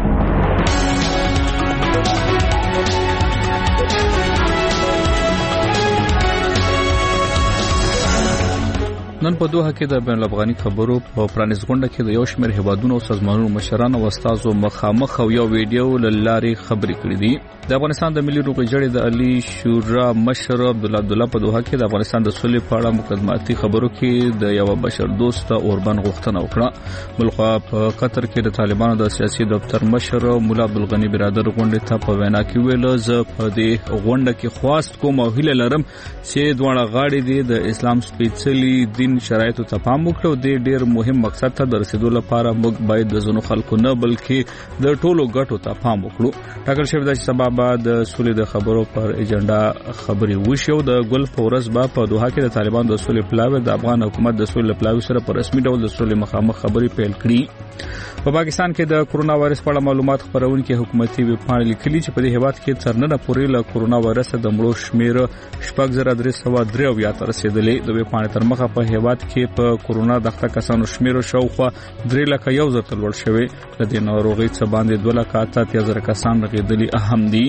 نن په دوه کې د بین الافغاني خبرو په پرانیز غونډه کې د یو شمېر هیوادونو او سازمانونو مشرانو او استادو مخامخ او یو ویډیو لارې خبرې کړې دي. د افغانستان د ملي روغې جوړې د علي شورا مشر عبد الله عبد الله په دوه کې د افغانستان د سولې په اړه مقدماتي خبرو کې د یو بشر دوست اوربان غوښتنه وکړه. بلخوا په قطر کې د طالبانو د سیاسي دفتر مشر مولا عبدالغنی برادر غونډه ته په وینا کې ویل ز په دې غونډه کې خواست کوم او هیله لرم چې دواړه غاړې دي د اسلام سپېڅلي دین شرایطو ته پام وکړو. د ډیر مهم مقصد ته د رسیدو لپاره موږ باید د زنو خلکو نه بلکې د ټولو ګټو ته پام وکړو. ټاکل شوی د سبا بعد سولې د خبرو پر ایجنډا خبرې وشو. د ګل فورس با په دوحه کې د طالبانو د سولې پلاوی د افغان حکومت د سولې پلاوی سره په رسمي ډول د سولې مخامخ خبرې پیل کړې. په پاکستان کې د کورونا وایرس په اړه معلومات خبرونکي حکومتي ویب پاڼې لیکلي چې په دې هیواد کې ترننه پورې له کورونا وایرس د مړو شمیر شپږ زره درې سوه درې اویا ته رسیدلې. د ویب پاڼې تر مخه په هیواد کې په کورونا دغه کسانو شمیر شاوخوا درې لکه یو زره تلور شوی. د دې ناروغي څخه باندې دوه لکه اته اتیا زره کسان رغېدلي اهم دي.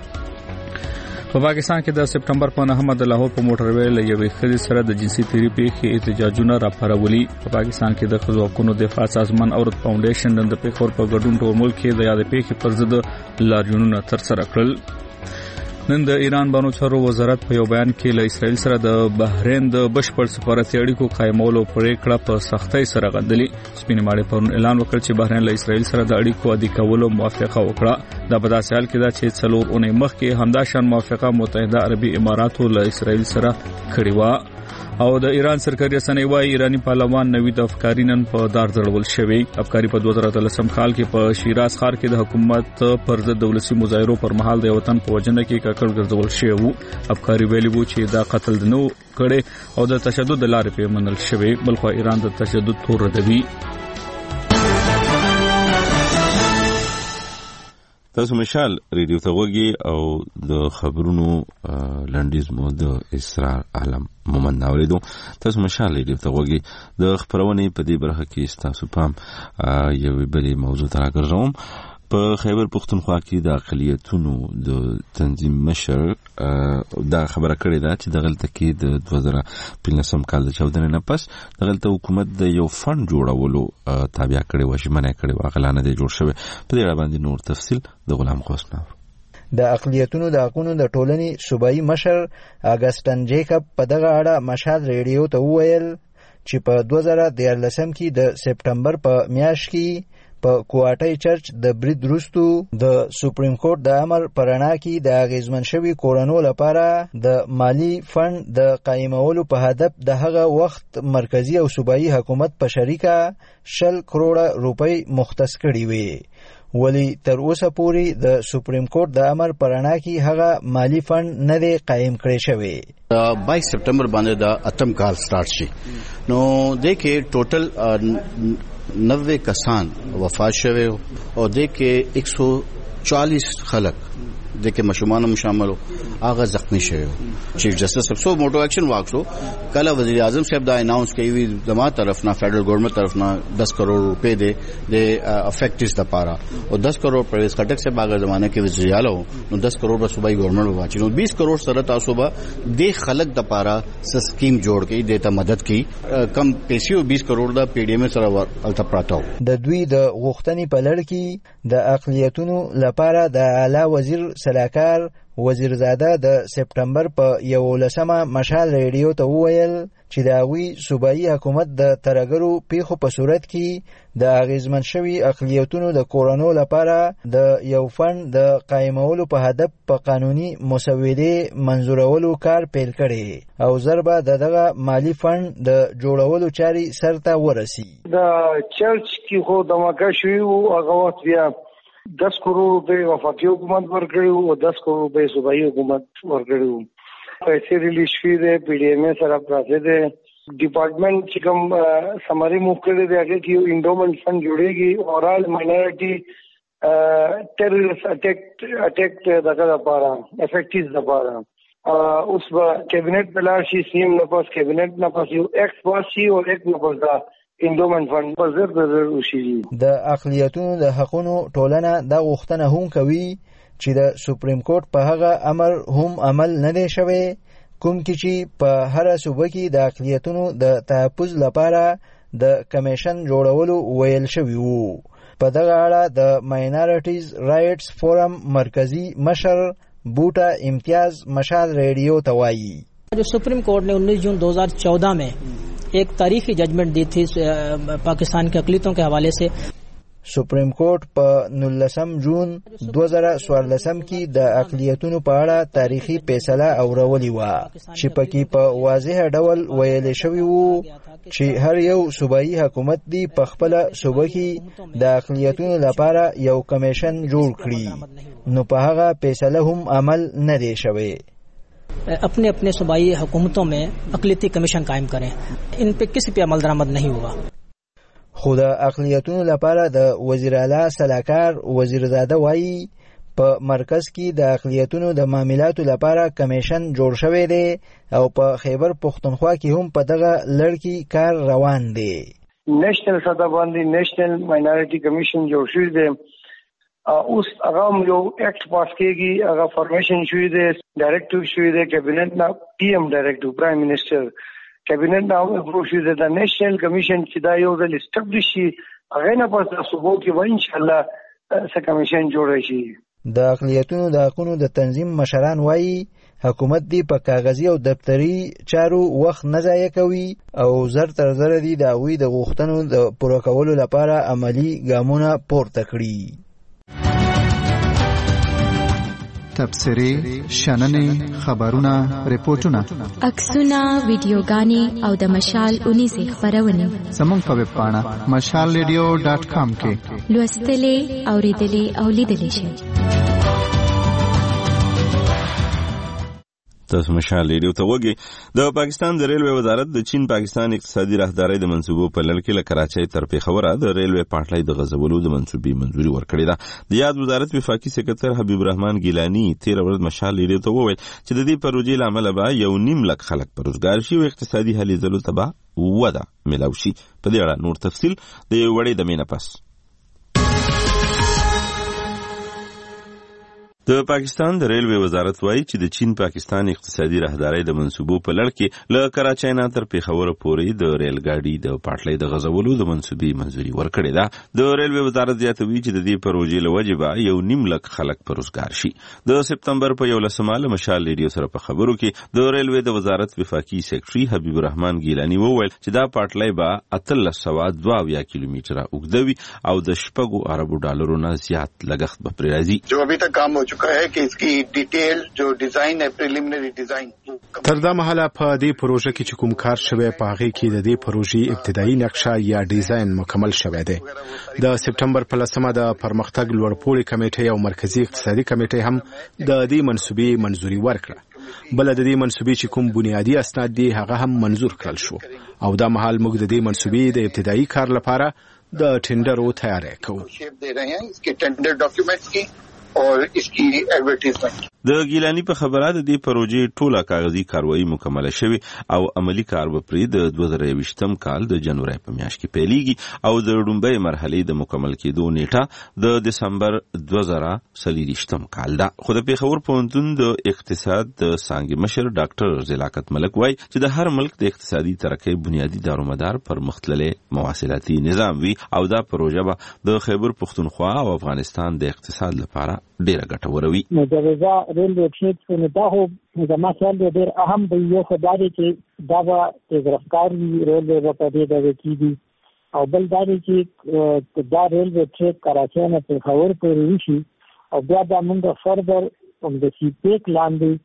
په پاکستان کې د سپټمبر په نهمه د لاهور په موټر ویل یوې ښځې سره د جنسي تیری پیښې احتجاجونه راپارولي. په پاکستان کې د ښځو حقوقو دفاع سازمان اورت فاونډیشن د پیښور په ګډون ټول ملک کې د یاد پیښې پر ضد لاریونونه ترسره کړل. نن د ایران بانو چارو وزارت په یو بیان کې له اسرائیل سره د بحرین د بشپړ سفارتي اړیکو قائمولو پریکړه په سختۍ سره غندلې. سپینې ماړې پرون اعلان وکړ چې بحرین له اسرائیل سره د اړیکو عادي کولو موافقه وکړه. دا په داسې حال کې ده چې څلور اونۍ مخکې همدا شان موافقه متحده عربي اماراتو له اسرائیل سره کړې وه. او د ایران سرکاري رسنۍ وايي ایرانی پهلوان نوید افکاری نن په دار ځړول شوی. افکاری په دوه زره اتلسم کال کې په شیراز ښار کې د حکومت پر ضد دولتي مظاهرو پر مهال د وطن په وجنه کې ککړ ګرځول شوی وو. افکاری ویلي وو چې دا قتل نه کړي او د تشدد د لارې په منل شوی. بلخو ایران د تشدد تور ردوي. تاسو مشال ریډیو ته وګورئ او د خبرونو لنډیز مو د اسرار عالم مومند اوریدو. تاسو مشال ریډیو ته وګورئ. د خبرونې په دې برخه کې تاسو پام یو بلې موضوع ته راګرځوم. په خیبر پختونخوا کې د اقلیتونو د تنظیم مشر دا خبره کړې ده چې دغلته کې د دوه زره پنځلسم کال د چاودنې نه پس دغلته حکومت د یو فند جوړولو تابع کړی و، ژمنه کړې و، غلانه دی جوړ شوی. په دې اړه باندې نور تفصیل د غلام خوسناو. د اقلیتونو د حقوقو د ټولنې صوبایي مشر اګستن جیکب په دغه اړه مشهد ریډیو ته وویل چې په دوه زره دیارلسم کې د سپټمبر په میاشت کې په کوواټای چرچ د برید وروستو د سپریم کورټ د امر پرانا کې د اغیزمن شوي کورونو لپاره د مالی فند د قائمولو په هدف د هغه وخت مرکزی او صوبایي حکومت په شریکه شل کروڑه روپۍ مختص کړي وي، ولی تر اوسه پورې د سپریم کورټ د امر پرانا کې هغه مالی فند نه دی قائم کړی شوی. بائیس سپٹمبر باندې د اتم کال سٹارټ شي نو د کې ټوټل نوے کسان وفات شوه او د کې ایک سو چالیس خلک د کې مشومان هم شامل هغه زخمی شوه. چیف جسٹس سو موټو ایکشن واکسو کله وزیر اعظم صاحب دا اناؤنس کوي دما طرف نه فیڈرل گورنمنٹ طرف نه دس کروڑ روپے دے د افیکٹس د پارا او دس کروڑ پرویز خټک سے باغ زمانه کې وزیر اعلی نو دس کروڑ به صوبائی گورنمنٹ واچي نو بیس کروڑ سره تاسو به د خلک د پارا سکیم جوړ کې دیتا مدد کی کم پیسې او بیس کروڑ د پی ډی ایم سره الته پراته. د دوی د غوښتنې په لړ کې د اقلیتونو لپاره د اعلی وزیر سلاکار وزیرزاده د سپټمبر په یولسمه مشال ریډیو ته وویل چې د هغوی صوبایي حکومت د ترګرو پیښو په صورت کې د اغیزمن شوي اقلیتونو د کورونو لپاره د یو فند د قایمولو په هدف په قانوني مسودې منظورولو کار پیل کړي او ضربه دغه مالی فند د جوړولو چاري سرته ورسي. د چرچ کې خو دماکه شوی او هغه وخت بیا دس کروڑ روپے وفاقی حکومت ورکړي او دس کروڑ روپے صوبایي حکومت ورکړي. پیسې ریلیز شوي دي، پی ډی ایم سره پراته دي. ډپارټمنټ چې کوم سمری موو کړی دی هغه کې انډومنټ فند جوړیږي اورال ماینورټي ټیرریست اٹیک اٹیک دغه لپاره افیکټیز لپاره اوس به کابینټ بلار شي، سیم نه پاس کابینټ نه پاس یو ایکټ پاس شي او ایکټ نه پاس دا انډومنټ فند په زر په زر وشي. د اقلیتونو د حقونو ټولنه د غوښتنه هم کوي چې د سپریم کورټ په هغه امر هم عمل نه دی شوی کوم کې چې په هر صوبه کې د اقلیتونو د تحفظ لپاره د کمیشن جوړولو ویل شوی وو. په دغه اړه د ماینارټیز رائټس فورم مرکزی مشر بوټا امتیاز مشال ریڈیو ته وایي जो supreme court ने उन्नीस जून दो हज़ार चौदह में एक तारीखी जजमेंट दी थी पाकिस्तान के अक़लियतों के हवाले से. سپریم کورټ په نولسم جون دو هزار څوارلسم کې د اقلیتونو په اړه تاریخي فیصله اورولې و چې پکې په واضح ډول ویل شوی وو چې هر یو صوبایي حکومت دی په خپل صوبه کې د اقلیتونو لپاره یو کمیشن جوړ کړي، نو په هغه فیصله هم عمل نه دی شوی. अपने अपने सूबाई हुकूमतों में अक़लियती कमीशन कायम करें, इन पे किसी पे अमल दरामद नहीं होगा. خو د اقلیتونو لپاره د وزیر اعلی سلاکار وزیرزاده وایي په مرکز کې د اقلیتونو د معاملاتو لپاره کمیشن جوړ شوی دی او په خیبر پختونخوا کې هم په دغه لړ کې کار روان دی. نېشنل سطح باندې نېشنل ماینورټي کمیشن جوړ شوی دی. اوس هغه یو ایکټ پاس کېږي، هغه فارمیشن شوی دی، ډایرکټیو شوی دی، کابینټ نه پی ایم ډایرکټیو پرایم منسٹر کابینټ نه اپروو شوی دی. د نېشنل کمیشن چې دا یو ځل اسټابلیش شي هغه نه پس صوبو کې وای ان شاء الله څه کمیشن جوړ شي. د اقلیتونو د حقوقو د تنظیم مشران وایي حکومت دی په کاغذي او دفتري چارو وخت نه ضایع کوي او زر تر زر دی د وی د غوښتنو د پوره کولو لپاره عملی ګامونه پورته کړي. تبصرې، شننې، خبرونه، ریپورتونه، عکسونه، ویډیوګانې او د مشال اونیزې خبرونه زموږ په ویب پاڼه مشال ریډیو ډاټ کام کې لوستلې، اوریدلې او لیدلې شئ. تاسو مشال ریډیو ته وګورئ. د پاکستان د ریلوے وزارت د چین پاکستان اقتصادي راهدارۍ د منصوبو په لړ کې له کراچۍ تر پیښوره د ریلوے پټلۍ د غځولو د منصوبې منځوري ورکړې ده. د یاد وزارت وفاقي سکرټر حبیب الرحمن ګیلانی تیر ورځ مشال ریډیو ته وویل چې د دې پروژې له امله به یو نیم لک خلک په روزګار شي او اقتصادي هلې ځلو ته به وده ملاو شي. په دې اړه نور تفصیل د یو وړې دمې نه پس. د پاکستان د ریلوے وزارت وایي چې د چین پاکستان اقتصادي راهدارۍ د منصوبو په لړ کې له کراچۍ نه تر پیښور پورې د ریل ګاډي د پټلۍ د غځولو د منصوبې منځوري ورکړې ده. د ریلوے وزارت زیاتوي چې د دې پروژې له وجې به یو نیم لک خلک په روزګار شي. د سپتمبر په یولسمه له مشال ریډیو سره په خبرو کې د ریلوے د وزارت وفاقي سکرټري حبیب الرحمن ګیلانی وویل چې دا پټلۍ به اتلس سوه دوه اویا کیلومتره اوږده وي او د شپږو اربو ډالرو نه زیات لګښت به پرې راځي. جو ابھی تک کام ہو چکا ہے کہ اس کی ډیټیل جو ډیزاین ہے پریلیمینری ډیزاین تر دا مهاله په دې پروژه کې چې کوم کار شوی په هغه کې د دې پروژې ابتدایي نقشه یا ډیزاین مکمل شوی دی. د سپټمبر په لسمه د پرمختګ لوړپوړي کمیټې او مرکزی اقتصادي کمیټې هم د دې منصوبې منځوري ورکړه. بل د دې منصوبې چې کوم بنیادی اسناد دي هغه هم منظور کړل شو او دا مهال موږ د دې منصوبې د ابتدایي کار لپاره د ټینډرو تیاری کوو. اور اس کی ایڈورټایزمنٹ. د ګیلانی په خبره د دې پروژې ټوله کاغذي کاروایی مکمله شوې او عملی کار به پرې د دوه زره یوویشتم کال د جنوري په میاشت کې پیلېږي او د لومړۍ مرحلې د مکمل کېدو نیټه د دسمبر دوه زره څلوېښتم کال ده. خو د پیښور پوهنتون د اقتصاد د څانګې مشر ډاکټر زلاقت ملک وایي چې د هر ملک د اقتصادي ترقۍ بنیادی دارومدار پر مختللې مواصلاتي نظام وي او دا پروژه به د خیبر پختونخوا او افغانستان د اقتصاد لپاره ډیره ګټوره وي. نو د غزا ریلوی ټریک نو دا هو زما خیال دی ډیر اهم دی. یو خبرې چې دا به ګرفتاری ریلوی په دې ډول کې دي او بل دا دی چې دا ریلوی ټریک کراچۍ نه پېښور پورې وشي او بیا دا موږ فردر هم د سی پیک لاندې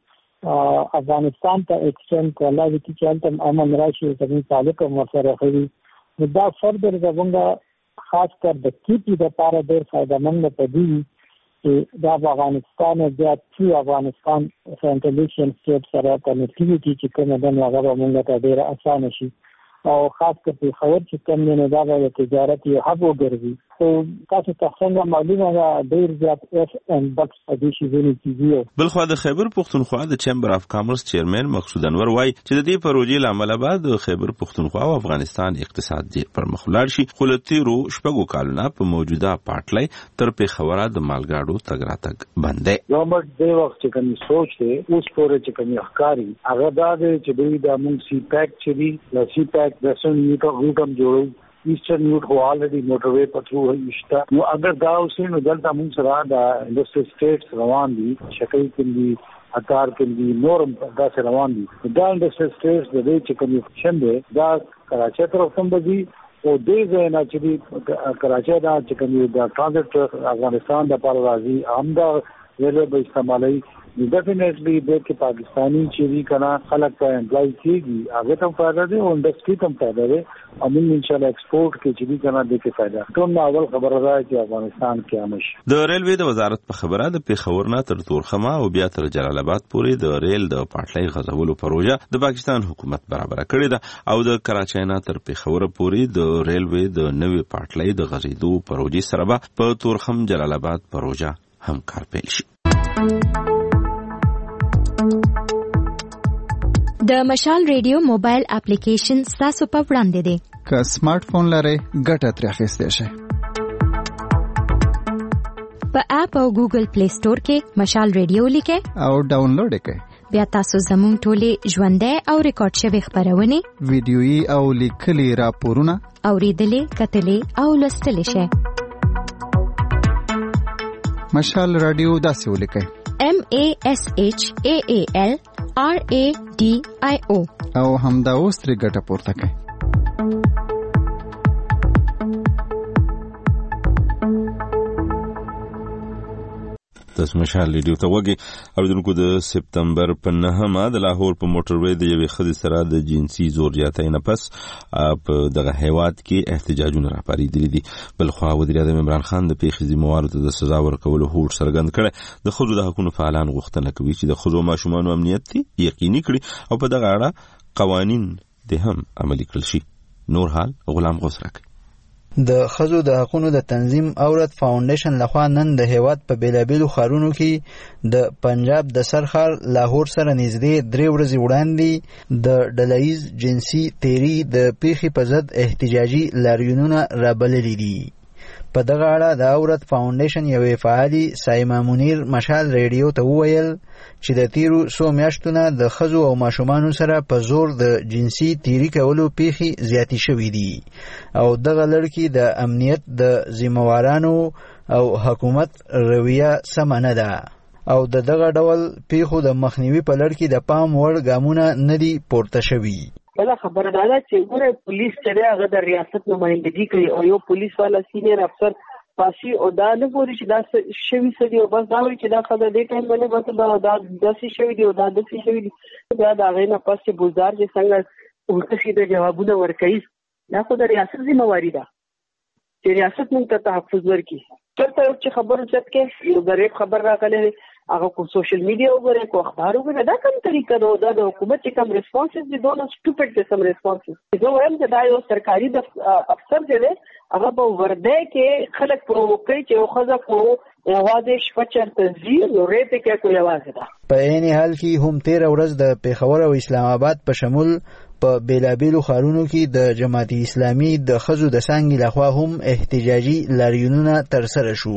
افغانستان ته ایکسټند کولا دي چې هلته امن راشي او زموږ تعلق هم سره کوي. نو دا فردر زموږ خاص کر د کیپي لپاره ډېر فایدهمند پدې چې دا افغانستان بیا چې افغانستان سنټرل ایشین سټیټ سره کنیکټیویټي چې کومه ده هغه موږ ته ډېر اسانه شي او خاص کر په خبر چې کوم نه دا د تجارت یو هغه ګرځي. خو تاسو ته څنګه معلومه ده ډېر زیات اف ان بکس پدې شي ونی کیږي. بل خو د خیبر پختونخوا د چیمبر اف کامرس چیرمن مقصود انور وای چې د دې پروژې لامل بعد خیبر پختونخوا او افغانستان اقتصاد دې پر مخ لاړ شي. خو لته رو شپږو کالونه په موجوده پټلۍ تر په خبره د مالګاډو تګ راتګ بندې. گورنمنت د وخت چې کوم سوچ دی اوس پورې چې کوم ښکاری هغه دا دی چې دوی د مونږ سی پیک چې دی د سی پیک د سن نیټو روټم جوړو ایسټرن نیوټ هو الریډي موټروي په تھرو هیشتا. نو اگر دا اوسې نو دلته موږ سره د انډستری سټیټس روان دي شکل کې اتار کې نورم دا سره روان دي. دا انډستری سټیټس د دې چې کوم شن دی دا کراچۍ طرف هم دی او دې ځای چې دی کراچۍ دا چې کوم دا ټرانزیټ افغانستان د پر راځي هم دا ریلوی به استعمالي. ډیفینیټلی د کې پاکستانی چې وی کنا خلک په امپلای کیږي هغه ته فائدہ دی او انډستری ته فائدہ دی او موږ ان شاء الله ایکسپورټ کې چې وی کنا د کې فائدہ. ټول اول خبره ده چې افغانستان کې امش د ریلوی د وزارت په خبره د پیښور نه تر تورخمه او بیا تر جلال آباد پورې د ریل د پټلۍ غځولو پروژه د پاکستان حکومت برابر کړې ده او د کراچۍ نه تر پیښور پورې د ریلوی د نوې پټلۍ د غځېدو پروژې سره به په تورخم جلال آباد پروژه هم کار پیل شي. د مشال ریډیو موبایل اپلیکیشن تاسو په وړاندې دی. که سمارټ فون لرئ ګټه ترې اخیستی شئ. په اپ او ګوګل پلی سٹور کې مشال ریډیو لیکئ او ډاونلوډ یې کړئ. بیا تاسو زموږ ټولې ژوندۍ او ریکارډ شوې خبرونه ویډیويي او لیکلي راپورونه اوریدلې کتلې او لوستلې شئ. مشال رادیو داسې ولیکئ M A S H A A L R A D I O او همدا اوس ترې ګټه پورته کړئ. تاسو مشال ریډیو ته وګورئ. اوریدونکو د سپتمبر په نهمه د لاهور په موټروي د یوې ښځې سره د جنسي زور زیاتۍ نه پس په دغه هیواد کې احتجاجونه راپارېدلي دي. بلخوا وزیر اعظم عمران خان د پیښې ذمهوارو ته د سزا ورکولو هوډ څرګند کړی. د ښځو د حقونو فعالان غوښتنه کوي چې د ښځو او ماشومانو امنیت یقیني کړي او په دغه اړه قوانین د هم عملي کړل شي. نور حال غلام غوسره کوي. د ښځو د حقونو د تنظیم اورت فاونډیشن لخوا نن د هیواد په بیلابیلو ښارونو کې د پنجاب د سرخار لاهور سره نږدې درې ورځې وړاندې د ډلهییز جنسي تیري د پیښې په ضد احتجاجي لاریونونه رابللي دي. په دغه اړه د اورت فاونډیشن یوې فعالي سایما منیر مشال ریډیو ته وویل چې د تیرو څو میاشتو نه د ښځو او ماشومانو سره په زور د جنسي تیري کولو پیښې زیاتې شوې دي او دغه لړکې د امنیت د ذمهوارانو او حکومت رویه سمه نه ده او د دغه ډول پیښو د مخنیوي په لړ کې د پام وړ ګامونه نه دي پورته شوي. بله خبره دا ده چې ګوره پولیس چې دی هغه د ریاست نمایندګي کوي او یو پولیس والا سینیر افسر پاسي او دا نه ګوري چې دا شوي څه دي او بس دا وایي چې دا ښځه دې ټایم باندې بس دا داسې شوي دي او دا داسې شوي دي. بیا د هغې نه پس چې بزدار چې څنګه الټه سیده جوابونه ورکوي دا خو د ریاست ذمهواري ده چې ریاست موږ ته تحفظ ورکړي. چېرته چې خبرو چت کې یو د ریپ خبر راغلی دی هغه کوم سوشل میډیا وګورئ کو اخبار وګورئ دا کوم طریقه ده دا د حکومت چې کوم ریسپانسز دي دونه سټوپډ قسم ریسپانسز. زه وایم چې دا یو سرکاري د افسر دی هغه په ورده کې خلک پرووکوي چې یو ښځه کو یوازې شپه چېرته ځي نو ریپ یې کوي کو یوازې ده. په عین حال کې هم تېره ورځ د پیښور او اسلام آباد په شمول په بیلابیلو ښارونو کې د جماعت اسلامي د ښځو د څانګې لخوا هم احتجاجي لاریونونه ترسره شو.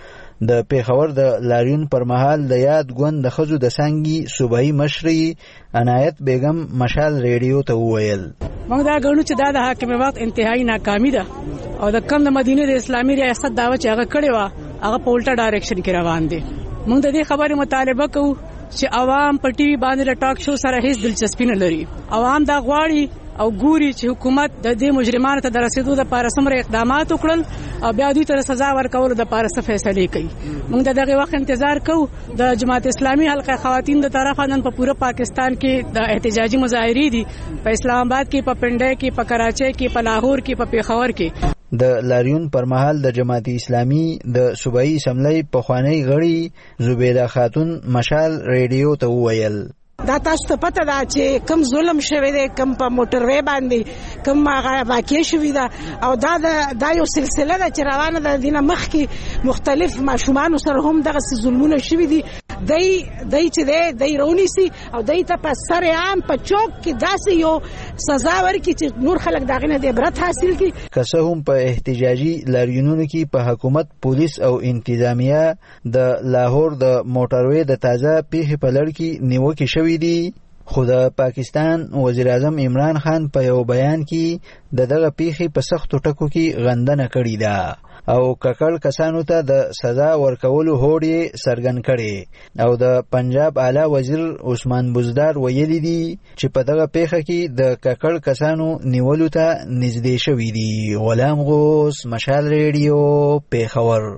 د پیښور د لاریون پر مهال د یاد ګوند د ښځو د څانګې صوبایي مشرې عنایت بیگم مشال ریډیو ته وویل موږ دا ګڼو چې دا د حاکم وخت انتهایی ناکامي ده او د کم د مدینه د اسلامي ریاست دعوه چې هغه کړې وه هغه په الټا ډایرکشن کې روان دي. موږ د دې خبرې مطالبه کوو چې عوام په ټي وي باندې د ټاک شو سره هیڅ دلچسپي نه لري. عوام دا غواړي او ګوري چې حکومت د دې مجرمانو ته د رسیدو لپاره څومره اقدامات وکړل او بیا دوی ته سزا ورکولو لپاره څه فیصله کوي. موږ د دغه وخت انتظار کوو. د جماعت اسلامي حلقه خواتین د طرفه نن په پوره پاکستان کې د احتجاجي مظاهرې دي، په اسلام آباد کې، په پنډای کې، په کراچۍ کې، په لاهور کې، په پیښور کې. د لاریون پر مهال د جماعت اسلامي د صوبایي اسمبلی پخوانی غړي زبیده خاتون مشال ریډیو ته وویل دا تاسو ته پته ده چې کم ظلم شوی دی، کم په موټروي باندې کم هغه واقع شوی ده او دا دا یو سلسله ده چې روانه ده. دینه مخکې مختلف ماشومان سره هم دغه ظلمونه شوی دي. دای دای چې دی دای رونیسي او دای ته په سر عام په چوک کې داسې یو سزا ورکړي چې نور خلک دغه نه د عبرت حاصل کړي. که څه هم په احتجاجي لاریونونو کې په حکومت، پولیس او انتظامیه د لاهور د موټروي د تازه پیښې په لړ کې نیوکې شوې دي، خو د پاکستان وزیر اعظم عمران خان په یو بیان کې د دغه پیښې په سختو ټکو کې غندنه کړې ده او ککړ کسانو ته د سزا ورکولو هوډ یې څرګند کړی او د پنجاب اعلی وزیر عثمان بزدار ویلي دي چې په دغه پیښه کې د ککړ کسانو نیولو ته نږدې شوي دي. غلام غوث، مشال ریډیو، پیښور.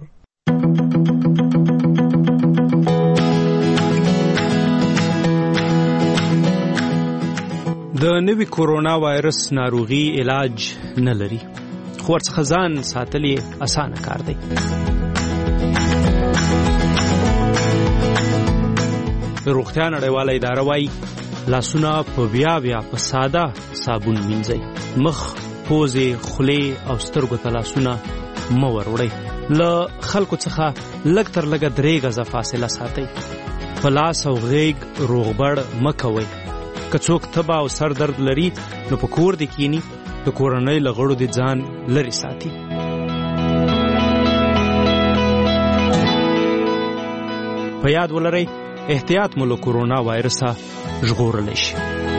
د نوي کورونا وایرس ناروغي علاج نه لري، خو ورڅخه ځان ساتل یې اسانه کار دی. د روغتیا نړیواله اداره وایي لاسونه په بیا بیا په ساده صابون مینځئ. مخ، پوزې، خولې او سترګو ته لاسونه مه وروړئ. له خلکو څخه لږ تر لږه درې غزه فاصله ساتئ. په لاس او غیږ روغبړ مه کوئ. که څوک تبه او سر درد لري نو په کور دې کینی، د کورنۍ له غړو دې ځان لرې ساتي. په یاد ولرئ احتیاط مو له کورونا وایرسه ژغورلی شي.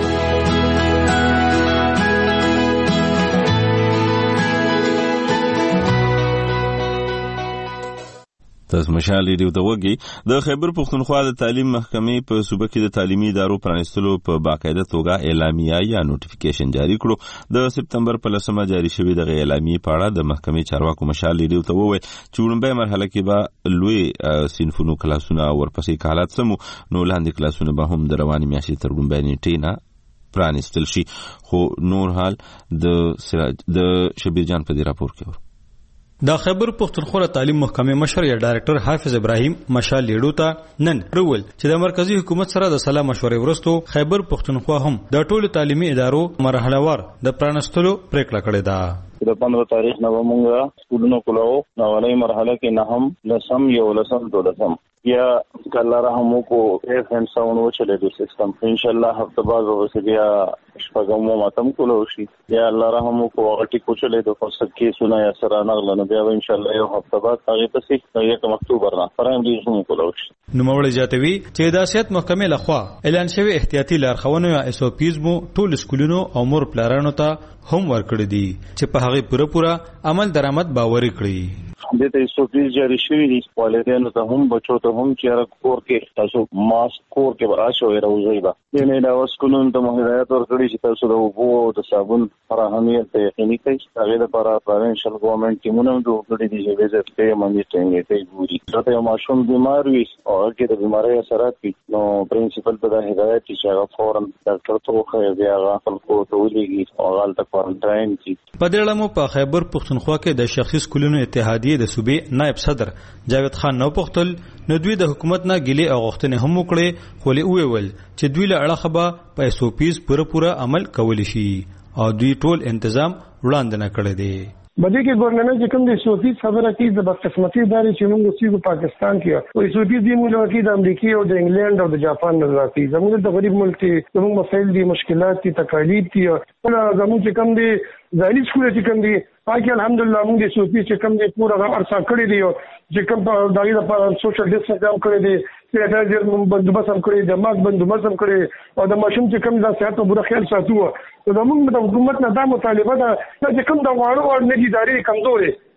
تاسو مشال ریډیو ته وګورئ. د خیبر پښتونخوا د تعلیم محکمې په صوبه کې د تعلیمي ادارو پرانیستلو په باقاعده توګه اعلامیه یا نوټیفیکیشن جاری کړو. د سپتمبر په لسمه جاری شوې دغه اعلامیې په اړه د محکمې چارواکو مشال ریډیو ته وویل چې وړاندې مرحله کې به لوی صنفونو کلاسونه ورپسې حالات سمو، نو لاندې کلاسونه به هم د روانې میاشتې تر وړاندې نیټې نه پرانیستل شي. خو نور حال د سراج د شبیر جان په دې راپور کې ور د خیبر پښتونخوا تعلیم محکمې مشر یا ډایرکټر حافظ ابراهیم مشال لیډو ته نن رول چې د مرکزی حکومت سره د سلا مشورې ورستو خیبر پښتونخوا هم د ټولو تعلیمي ادارو مرحله وار د پرانستلو پریکړه کړې ده. د پندرہ تاریخ نو موږ سکولونو کولو نو ولای مرحله کې نه هم لسم یو لسم دولسم یا کله رحمو کو ایف اینڈ ساوند وچلے دو سیستم انشاءاللہ هفته بعد وسه بیا شپږم ماتم کولو شي یا الله رحمو کو غټي کوچلے دو فصل کې سنا یا سره نغله بیا انشاءالله یو هفته بعد هغه پسې یک اکتوبر نه پرایم ډیویژن کولو شي. نو مولوی جاتوی چې د سیاست محکمې لخوا اعلان شوی احتیاطي لارښوونې یا اس او پیز مو ټول سکولونو او مور پلارانو ته هم ورکړي دي چې په هغه پوره پوره عمل درآمد باور کړي. د ته سوفیز جاری شوی دي والدینو ته هم بچو ته هم چې کور کې تاسو ماسک کور کې براشو راوځي با د نه دا وسکونو ته هدایت ورکړي چې تاسو د وبو د صابون فراهمیت ته یقیني کړئ. هغه لپاره پروینشل ګورنمنت ټیمونه جوړ کړي دي چې وزټ ته باندې څنګه ته ګوري. دا یو ماشوم بیمار وي او هغه د بیماری اثرات وي نو پرنسپل په هدایت چې هغه فورن ډاکټر ته وخی بیا هغه خپل ته ولېږي او غلطه کوارنټاین شي. په دې اړه مو په خیبر پښتونخوا کې د شخصي سکولونو اتحادیه د صوبې نائب صدر جاوید خان نو پختل نو دوی د حکومت نه ګیلې او غوښتنې هم وکړي، خو له ویل چې دوی له اړه خبره په اس او پیز پوره پوره عمل کولی شي او دوی ټول تنظیم وړاندې نه کړی دی. بده کې ګورنمنت چې کوم د سوفي خبره کوي د بدقسمتي داري چې موږ سیګو پاکستان کې او سوفي دی موږ کې د امریکای او د انګلند او د جاپان نه راځي. زموږ د غریب ملک کې زموږ مسایل دي، مشکلات دي، تکالیف دي. زموږ چې کوم دي ځایي سکول چې کوم دي پاکي الحمدلله موږ د سوفي چې کوم دي پورا ارسا کړی دی چې کوم په دغه لپاره سوشل ډیسټنس هم کړی دی، سینیټایزر بندوبست هم کړی دی، ماسک بندوبست هم کړی او د ماشوم چې کوم د صحت په خیال ساتو. زموږ د حکومت نه دا مطالبه ده چې کوم د واړو واړو نږدې ادارې کمزورې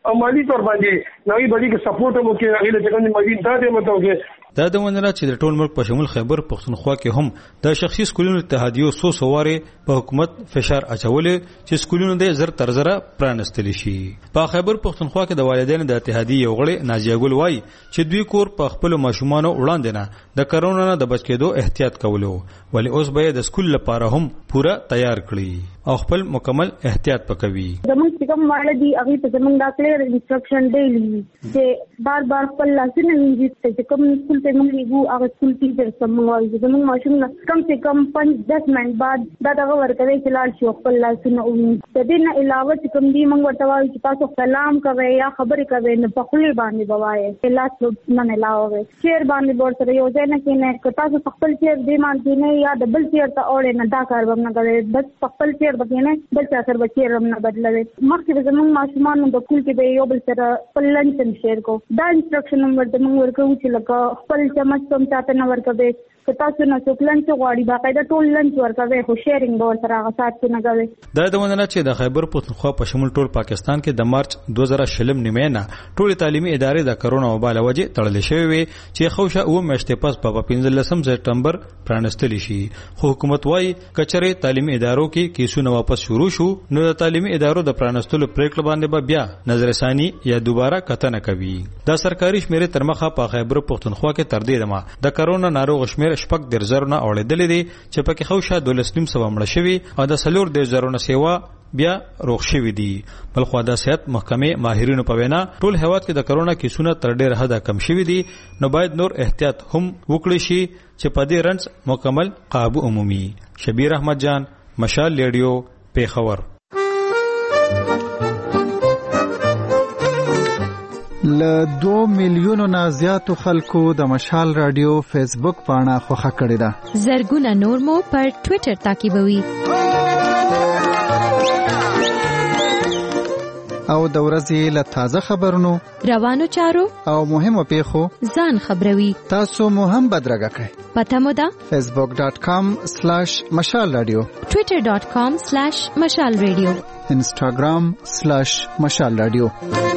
او مالی تور باندې نوې باندې کې سپورټ مو کې هغه چې کوم مالی انتاده مته کې دا د ونره چې د ټول ملک په شمول خیبر پښتونخوا کې هم د شخصي سکولونو اتحادیو سو سواره په حکومت فشار اچولې چې سکولونو د زر تر زره پرانستل شي. په خیبر پښتونخوا کې د والدینو د اتحادیې یو غړي نازیه ګل وایي چې دوی کور په خپل ماشومانو وړاندې نه د کرونا نه د بچ کېدو احتیاط کولو ولی اوس به د سکول لپاره هم پوره تیار کړي او خپل مکمل احتیاط پکوي. زموږ چې کوم والدي هغه ته زموږ دا کلیر انسټرکشن دی چې بار بار خپل لاسونه وینځي چې کوم سکول ته موږ یو هغه سکول ټیچر سموي زموږ ماشوم کم سے کم پنځه دس منټ بعد دا دغه ورکوي چې لاړ شي خپل لاسونه وینځي. د دې نه علاوه چې کوم دی موږ ورته وایو چې تاسو سلام کوئ یا خبرې کوئ نه په خپل باندې بوایي لاس نه علاوه چیر باندې ور سره یو ځای نه کینې که تاسو خپل چیر دې مان کینې یا د بل چیر ته اورې نه دا کار به نه کوي بس خپل چیر بکینې بل چا سره چیر هم نه بدلوي. مخکې زموږ ماشومان د کول کې به یو بل سره خپل لنچ شیر کو دا انسټرکشن ورته موږ ورکو چې لکه خپل چمچ هم چاته نه ورکوي که تاسو نه څوک لنچ غواړي باقاعده ټول لنچ ورکوي خو شیرینګ به ورسره هغه سات نه کوي. دا د ونه چې د خیبر پښتونخوا په شمول ټول پاکستان کې د مارچ دوه زره شلم نیمه نه ټول تعلیمي ادارې د کرونا وبا له وجې تړلې شوې وي چې خوشه او میاشتې پس په پنځلسم سپټمبر پرانستل شي. خو حکومت وايي کچره تعلیمي ادارو کې کیسونه واپس شروع شو نو د تعلیمي ادارو د پرانستلو پریکړه باندې به بیا نظر ثاني یا دوباره کتنه کوي. دا سرکاري شمیرې تر مخه په خیبر پښتونخوا کې تر دې دمه د کرونا ناروغ شمیر شپږ در زرونه اورېدلې دي چې پکې خوشه دولسنیم سو مړ شوی او د سلور د زرونه سیوا بیا روغ شوی دي. بل خو د صحت محکمې ماهرینو په وینا ټول هیواد کې د کرونا کیسونه تر ډېر حده کم شوی دي نو باید نور احتیاط هم وکړي شي چې په دې رنځ مکمل قابو عمومي. شبیر احمد جان مشال ریډیو پیښور. ل دو میلیونو نه زیاتو خلکو د مشال رادیو فیسبوک پاڼه خوښه کړې ده. زرګونه نور مو پر ټوئیټر تعقیبوي او د ورځې له تازه خبرونو روانو چارو او مهمو پیښو ځان خبروي. تاسو مو هم بدرګه کړئ. پته مو ده فیسبوک ډاٹ کام سلیش مشال رادیو ټوئیټر ډاٹ کام سلیش مشال رادیو انسټاګرام سلیش مشال رادیو.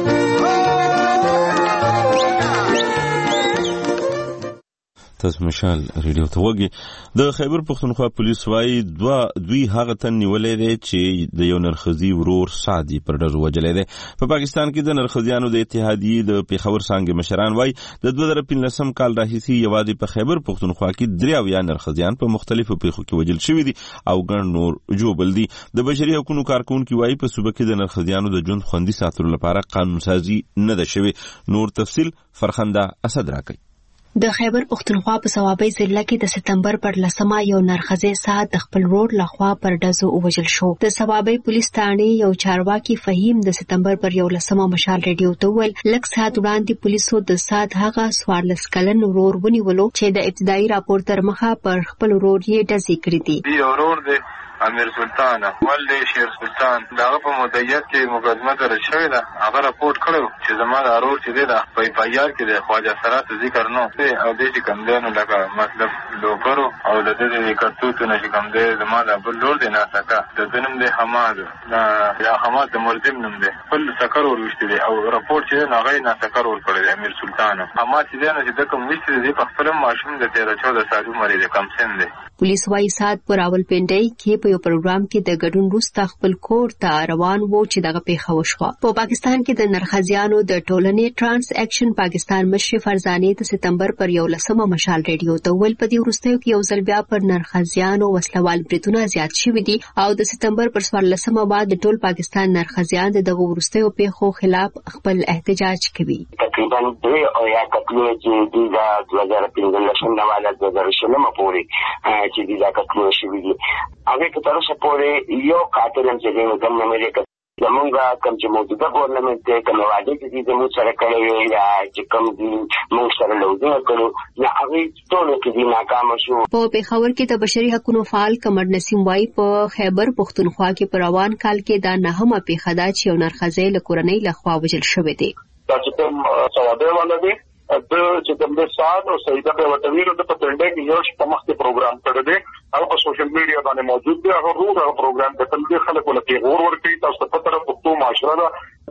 تاسو مشال ریډیو ته وګورئ. د خیبر پښتونخوا پولیس وايي دوه دوی هغه تن نیولې دي چې د یو نرخزي ورور سعدي پر ډز وجلې دي. په پاکستان کې د نرخزیانو د اتحادیې د پیښور څنګه مشران وايي د دوه زره پنځلسم کال راهیسي یوازې په خیبر پښتونخوا کې درې یا نرخزیان په مختلفو پیښو کې وجل شوي دي او ګڼ نور جوړل دي. د بشري حقوقو کارکونکو وايي په صوبه کې د نرخزیانو د ژوند خوندي ساتلو لپاره قانون سازي نه ده شوی. نور تفصیل فرخنده اسد راکړي. د خیبر پښتونخوا په صوابۍ ضلع کې د سپتمبر پر لسمه یو نرخزی سات د خپل روډ لخوا پر ډزو ووژل شو. د صوابۍ پولیس ثانې یو چارواکي فهیم د سپتمبر پر یو لسمه مشال ریډیو ته وویل لږ ساعت وړاندې پولیسو د سات هغه څوارلس کلن ورور ونیولو چې د ابتدایي راپور تر مخه پر خپل ورور یې ډزې کړې دي. یو ورور دی امیر سلطان ولې شیر سلطان داغه په مدعیت کې مقدمه درج شوې ده. هغه راپورټ کړو چې زما د ورور چې دی دا په پایار کې د خواجه سرات ذکر نو او د دې کوم دینو لکه مطلب لوګرو او د دې کارتوت نه کوم دی زما د بل لور دی نه سکا د دنم دی حماد دا یا حماد د مرزم نوم دی خپل سکر ورشته دی او راپورټ چې نه غي نه سکر ور کړی امیر سلطان حماد چې نه چې د کوم وشته دی په خپل ماشوم د تیرا چودہ سال عمر دی کم سن دی. پولیس وايي سات پر راولپنډۍ کې په یو پروګرام کې د ګډون وروسته خپل کور ته روان وو چې دغه پیښه وشوه. په پاکستان کې د نرخزیانو د ټولنې ټرانس اکشن پاکستان مشر فرزانه د سپتمبر پر یو لسمه مشال ریډیو ته ویل په دې وروستیو کې یو ځل بیا پر نرخزیانو وسلوال بریدونه زیات شوي دي او د سپتمبر پر څوارلسمه بعد د ټول پاکستان نرخزیان دغه وروستیو پیښو خلاف خپل احتجاج کوي. تقریبا دوی او یا کتلو چې د دوه زره پنځلسم نه والا دوه زره شلم پورې چې د کتلو شوي دي هغه کې تر اوسه پورې یو قاتل هم چې د کوم نه لري زمونږ کوم چې موجوده ګورنمنت دی کوم وعده چې زموږ سره کړی یا چې کوم دي موږ سره لوځي کړو نه هغه ټول کې دي ناکام شو. په پیښور کې د بشري حقوقو فعال قمر نسیم وايي په خیبر پښتونخوا کې په روان کال کې دا نهمه پیښه ده چې یو نرخزی له کورنۍ لخوا وژل شوی دی. دا چې کوم سواده والا دی د چې کوم د سات او سیده په وټویرو د پټنډې کې یو شپه مخکې پروګرام کړی دی هغه په سوشل میډیا باندې موجود دی. هغه روغ هغه پروګرام د تل خلکو لپاره غوړ ورکړي تاسو په تر پښتو معاشره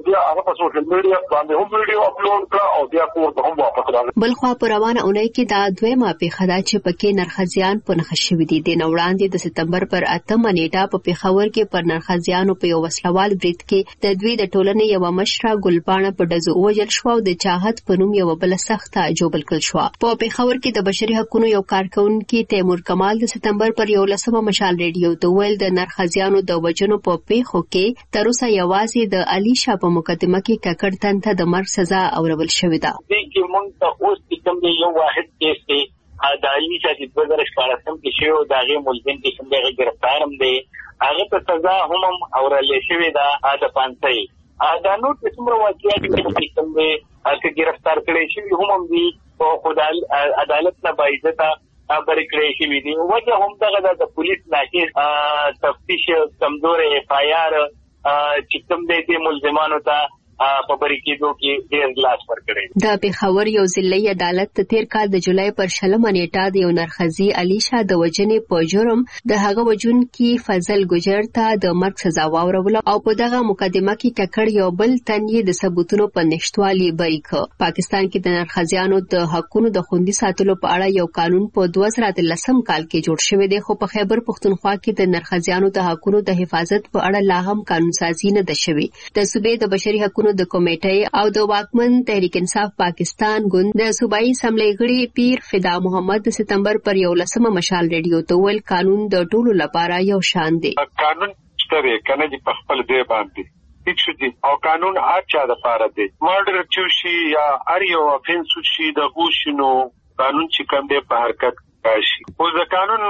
بیا هغه په سوشل میډیا باندې هم ویډیو اپلوډ کړ او بیا کور ته هم واپس راغی. بلخوا په روانه اونۍ کې دا دویمه پیښه ده چې پکې نرخزیان په نښه شوي دي. د وړاندې د سپتمبر پر اتمه نیټه په پیښور کې پر نرخزیانو په یو وسلوال برید کې د دوی د ټولنې یوه مشره ګلپاڼه په ډزو ووژل شوه او د چاهت په نوم یوه بله سخته جوبل کړل شوه. په پیښور کې د بشري حقوقو یو کارکونکي تیمور کمال د سپتمبر پر یولسمه مشال ریډیو ته ویل د نرخزیانو د وژنو په پیښو کې تر اوسه یوازې د علي شاه په مقدمه کې ککړ تن ته د مرګ سزا اورول شوې ده. دې کې موږ ته اوس کوم یو واحد کیس دی د علي شاه چې دوه زره شپاړسم کې شوی د هغې ملزم چې کوم دی ګرفتار هم دی هغه ته سزا هم اورل شوې ده د پانسۍ. دا نور چې څومره واقعیات چې کوم دی چې ګرفتار کړی شوي هم هم دي خو د عدالت نه باعزته بری کړی شوي دي. وجه هم دغه د پولیس ناقص تفتیش کمزورې اف آی آر چې کوم دی دې ملزمانو ته په بری کېدو کې ډېر لاس ورکړی. د پېښور یو ضلعي عدالت د تېر کال د جولای پر شلمه نیټه د یو نرخزي علي شاه د وژنې په جرم د هغه وژونکي فضل ګجر ته د مرګ سزا واوروله او په دغه مقدمه کې ککړ یو بل تن یې د ثبوتونو په نشتوالي بری کړ. پاکستان کې د نرخزیانو د حقونو د خوندي ساتلو په اړه یو قانون په دوه زره اتلسم کال کې جوړ شوی دی خو په خیبر پښتونخوا کې د نرخزیانو د حقونو د حفاظت په اړه لا هم قانونسازي نه ده شوې. د صوبې د بشري حقونو د کمیټې او د واکمن تحریک انصاف پاکستان ګوند د صوبایي اسمبلی غړي پیر فدا محمد د سپتمبر پر یولسمه مشال ریډیو ته ویل قانون د ټولو لپاره یو شان دی. قانون شته کنه چې په خپل ځای باندې هیڅ شي او قانون اچا د لپاره دی. مرډر چوشي یا اړ یو افنس شي د غوښنو قانون چې کوم دی په حرکت راشي. او د قانون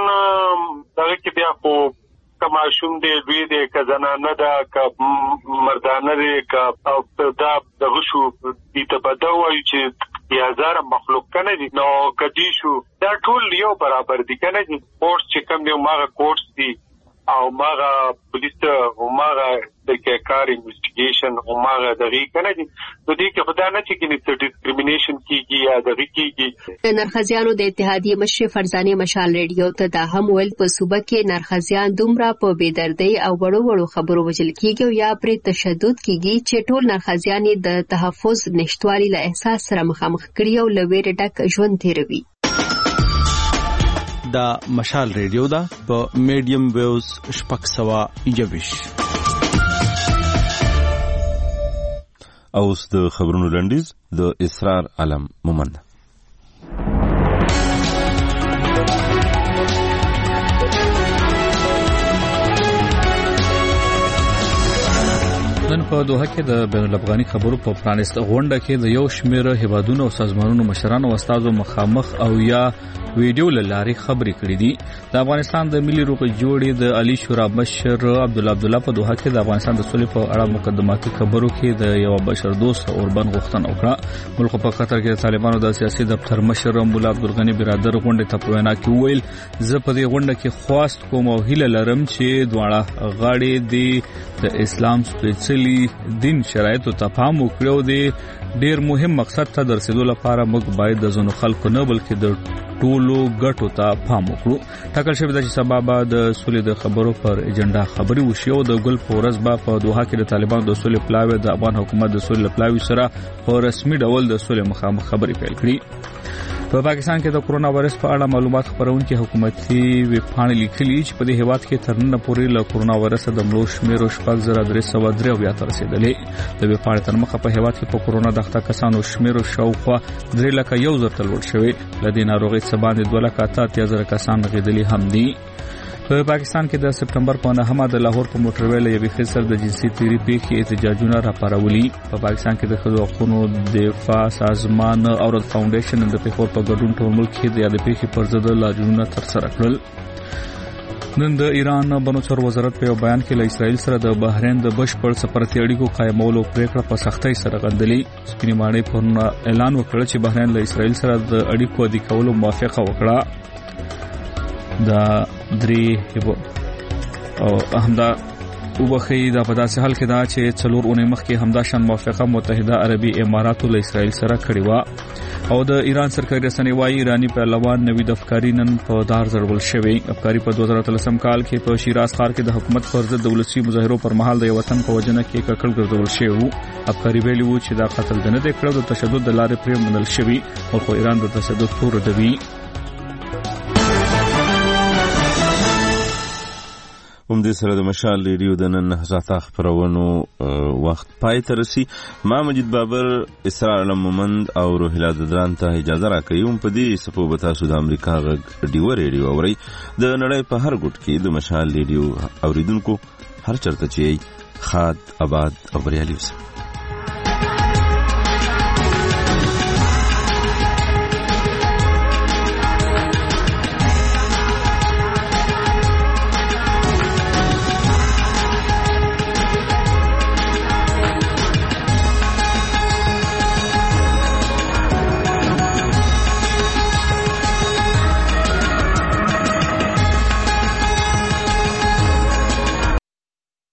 دغه کې بیا خو کما شوم دی دوی دی که زنانه ده که مردانه دی که او دا دغه شو دي ته به دا وایو چې یا هزاره مخلوق کنه دي نو کدي شو دا ټول یو برابر دي کنه دي. کورس چې کوم دی ماغه کورس دي او ماغه پولیس او ماغه د کار انویسټیګیشن او ماغه دغه کنه دي نو دې کې خدای نه چې کې ډسکریمینیشن کیږي یا دغه کیږي. د نرخزیانو د اتحادیې مشر فرزانه مشال ریډیو ته دا هم ویل په صوبه کې نرخزیان دومره په بېدردۍ او وړو وړو خبرو وژل کیږي او یا پرې تشدد کیږي چې ټول نرخزیان د تحفظ نشټوالي له احساس سره مخامخ کړي او له ویرې ډک ژوند تیروي. دا مشال ریډیو دا په میډیم ویوز شپږ سوه یوویش. اوس د خبرونو لنډیز د اسرار علم مومند. نن په دوحه کې د بین الافغاني خبرو په پرانیست غونډه کې د یو شمېر هیوادونو او سازمانونو مشرانو او استادو مخامخ او یا ویډیو لاري خبرې کړې دي. د افغانستان د ملي روغې جوړې د علي شورا مشر عبدالله عبدالله په دوحه کې د افغانستان د سولې په اړه مقدماتي خبرو کې د یو بشر دوست اوربن غوښتنه وکړه. ملک په قطر کې د طالبانو د سیاسي دفتر مشر مولا عبدالغني برادر غونډې ته په وینا کې ویل زه په دې غونډه کې خواست کوم او هیله لرم چې دواړه غاړې د اسلام سپېڅلي دین شرایطو ته پام وکړي او د ډېر مهم مقصد ته د رسېدو لپاره موږ باید د ځینو خلکو نه بلکې د ټولو ګټو ته پام وکړو. ټاکل شوې ده چې سبا به د سولې د خبرو پر ایجنډا خبرې وشي او د ګل په ورځ به په دوحه کې د طالبانو د سولې پلاوي د افغان حکومت د سولې پلاوي سره په رسمي ډول د سولې مخامخ خبرې پیل کړي. په پاکستان کې د کورونا وایرس په اړه معلومات خبرونکي حکومتي ویبپاڼې لیکلي چې په دې هیواد کې تر نن پورې له کورونا وایرس د مړو شمېر شپږ زره درې سوه درې اویا ته رسېدلی. د ویبپاڼې تر مخه په هیواد کې په کورونا د اخته کسانو شمېر شاوخوا درې لکه یو زر ته لوړ شوی. له دې ناروغۍ څخه باندې دوه لکه اته اتیا زره کسان رغېدلي هم دي. په پاکستان کې د سپتمبر په نهمه د لاهور په موټروي له یوې ښځې سره د جنسي تیري پیښې احتجاجونه راپارولي. په پاکستان کې د ښځو حقوقو دفاع سازمان او رد فاونډیشن د پیښور په ګډون ټول ملک کې د یادې پیښې پر ضد لاریونونه ترسره کړل. نن د ایران بنو چارو وزارت په یو بیان کې له اسرائیل سره د بحرین د بشپړ سفارتي اړیکو قایمولو پریکړه په سختۍ سره غندلې. سپینې ماڼۍ پرون اعلان وکړ چې بحرین له اسرائیل سره د اړیکو عادي کولو موافقه وکړه. دا درې او همدا وبخي دا په داسې حال کې دا چې څلور اونۍ مخکې همدا شان موافقه متحده عربي اماراتو له اسرائیل سره کړې و او د ایران سرکاري رسنۍ وايي ایرانی پهلوان نوید افکاری نن په دار ضربل شوی. افکاری په دوه زره اتلسم کال کې په شیراز ښار کې د حکومت پر ضد د ولسي مظاهرو پر مهال د یو وطن په وجنه کې ککړ ګرځول شوی. افکاری ویلي و چې دا قتل نه دی کړو، د تشدد د لارې پرې منل شوی او خو ایران د تشدد تور دوي. هم دې سره د مشال ریډیو د نن نهضت خبرونو وخت پای ته رسي. ما مجید بابر، اسرار علم مومند او روهیلا ددران ته اجازه راکوي. هم په دې سپو به تاسو د امریکا غږ ډیو ریډیو اورئ د نړۍ په هر ګوټ کې د مشال ریډیو اوریدونکو هر چرته چې خاد آباد او بریالي اوسئ.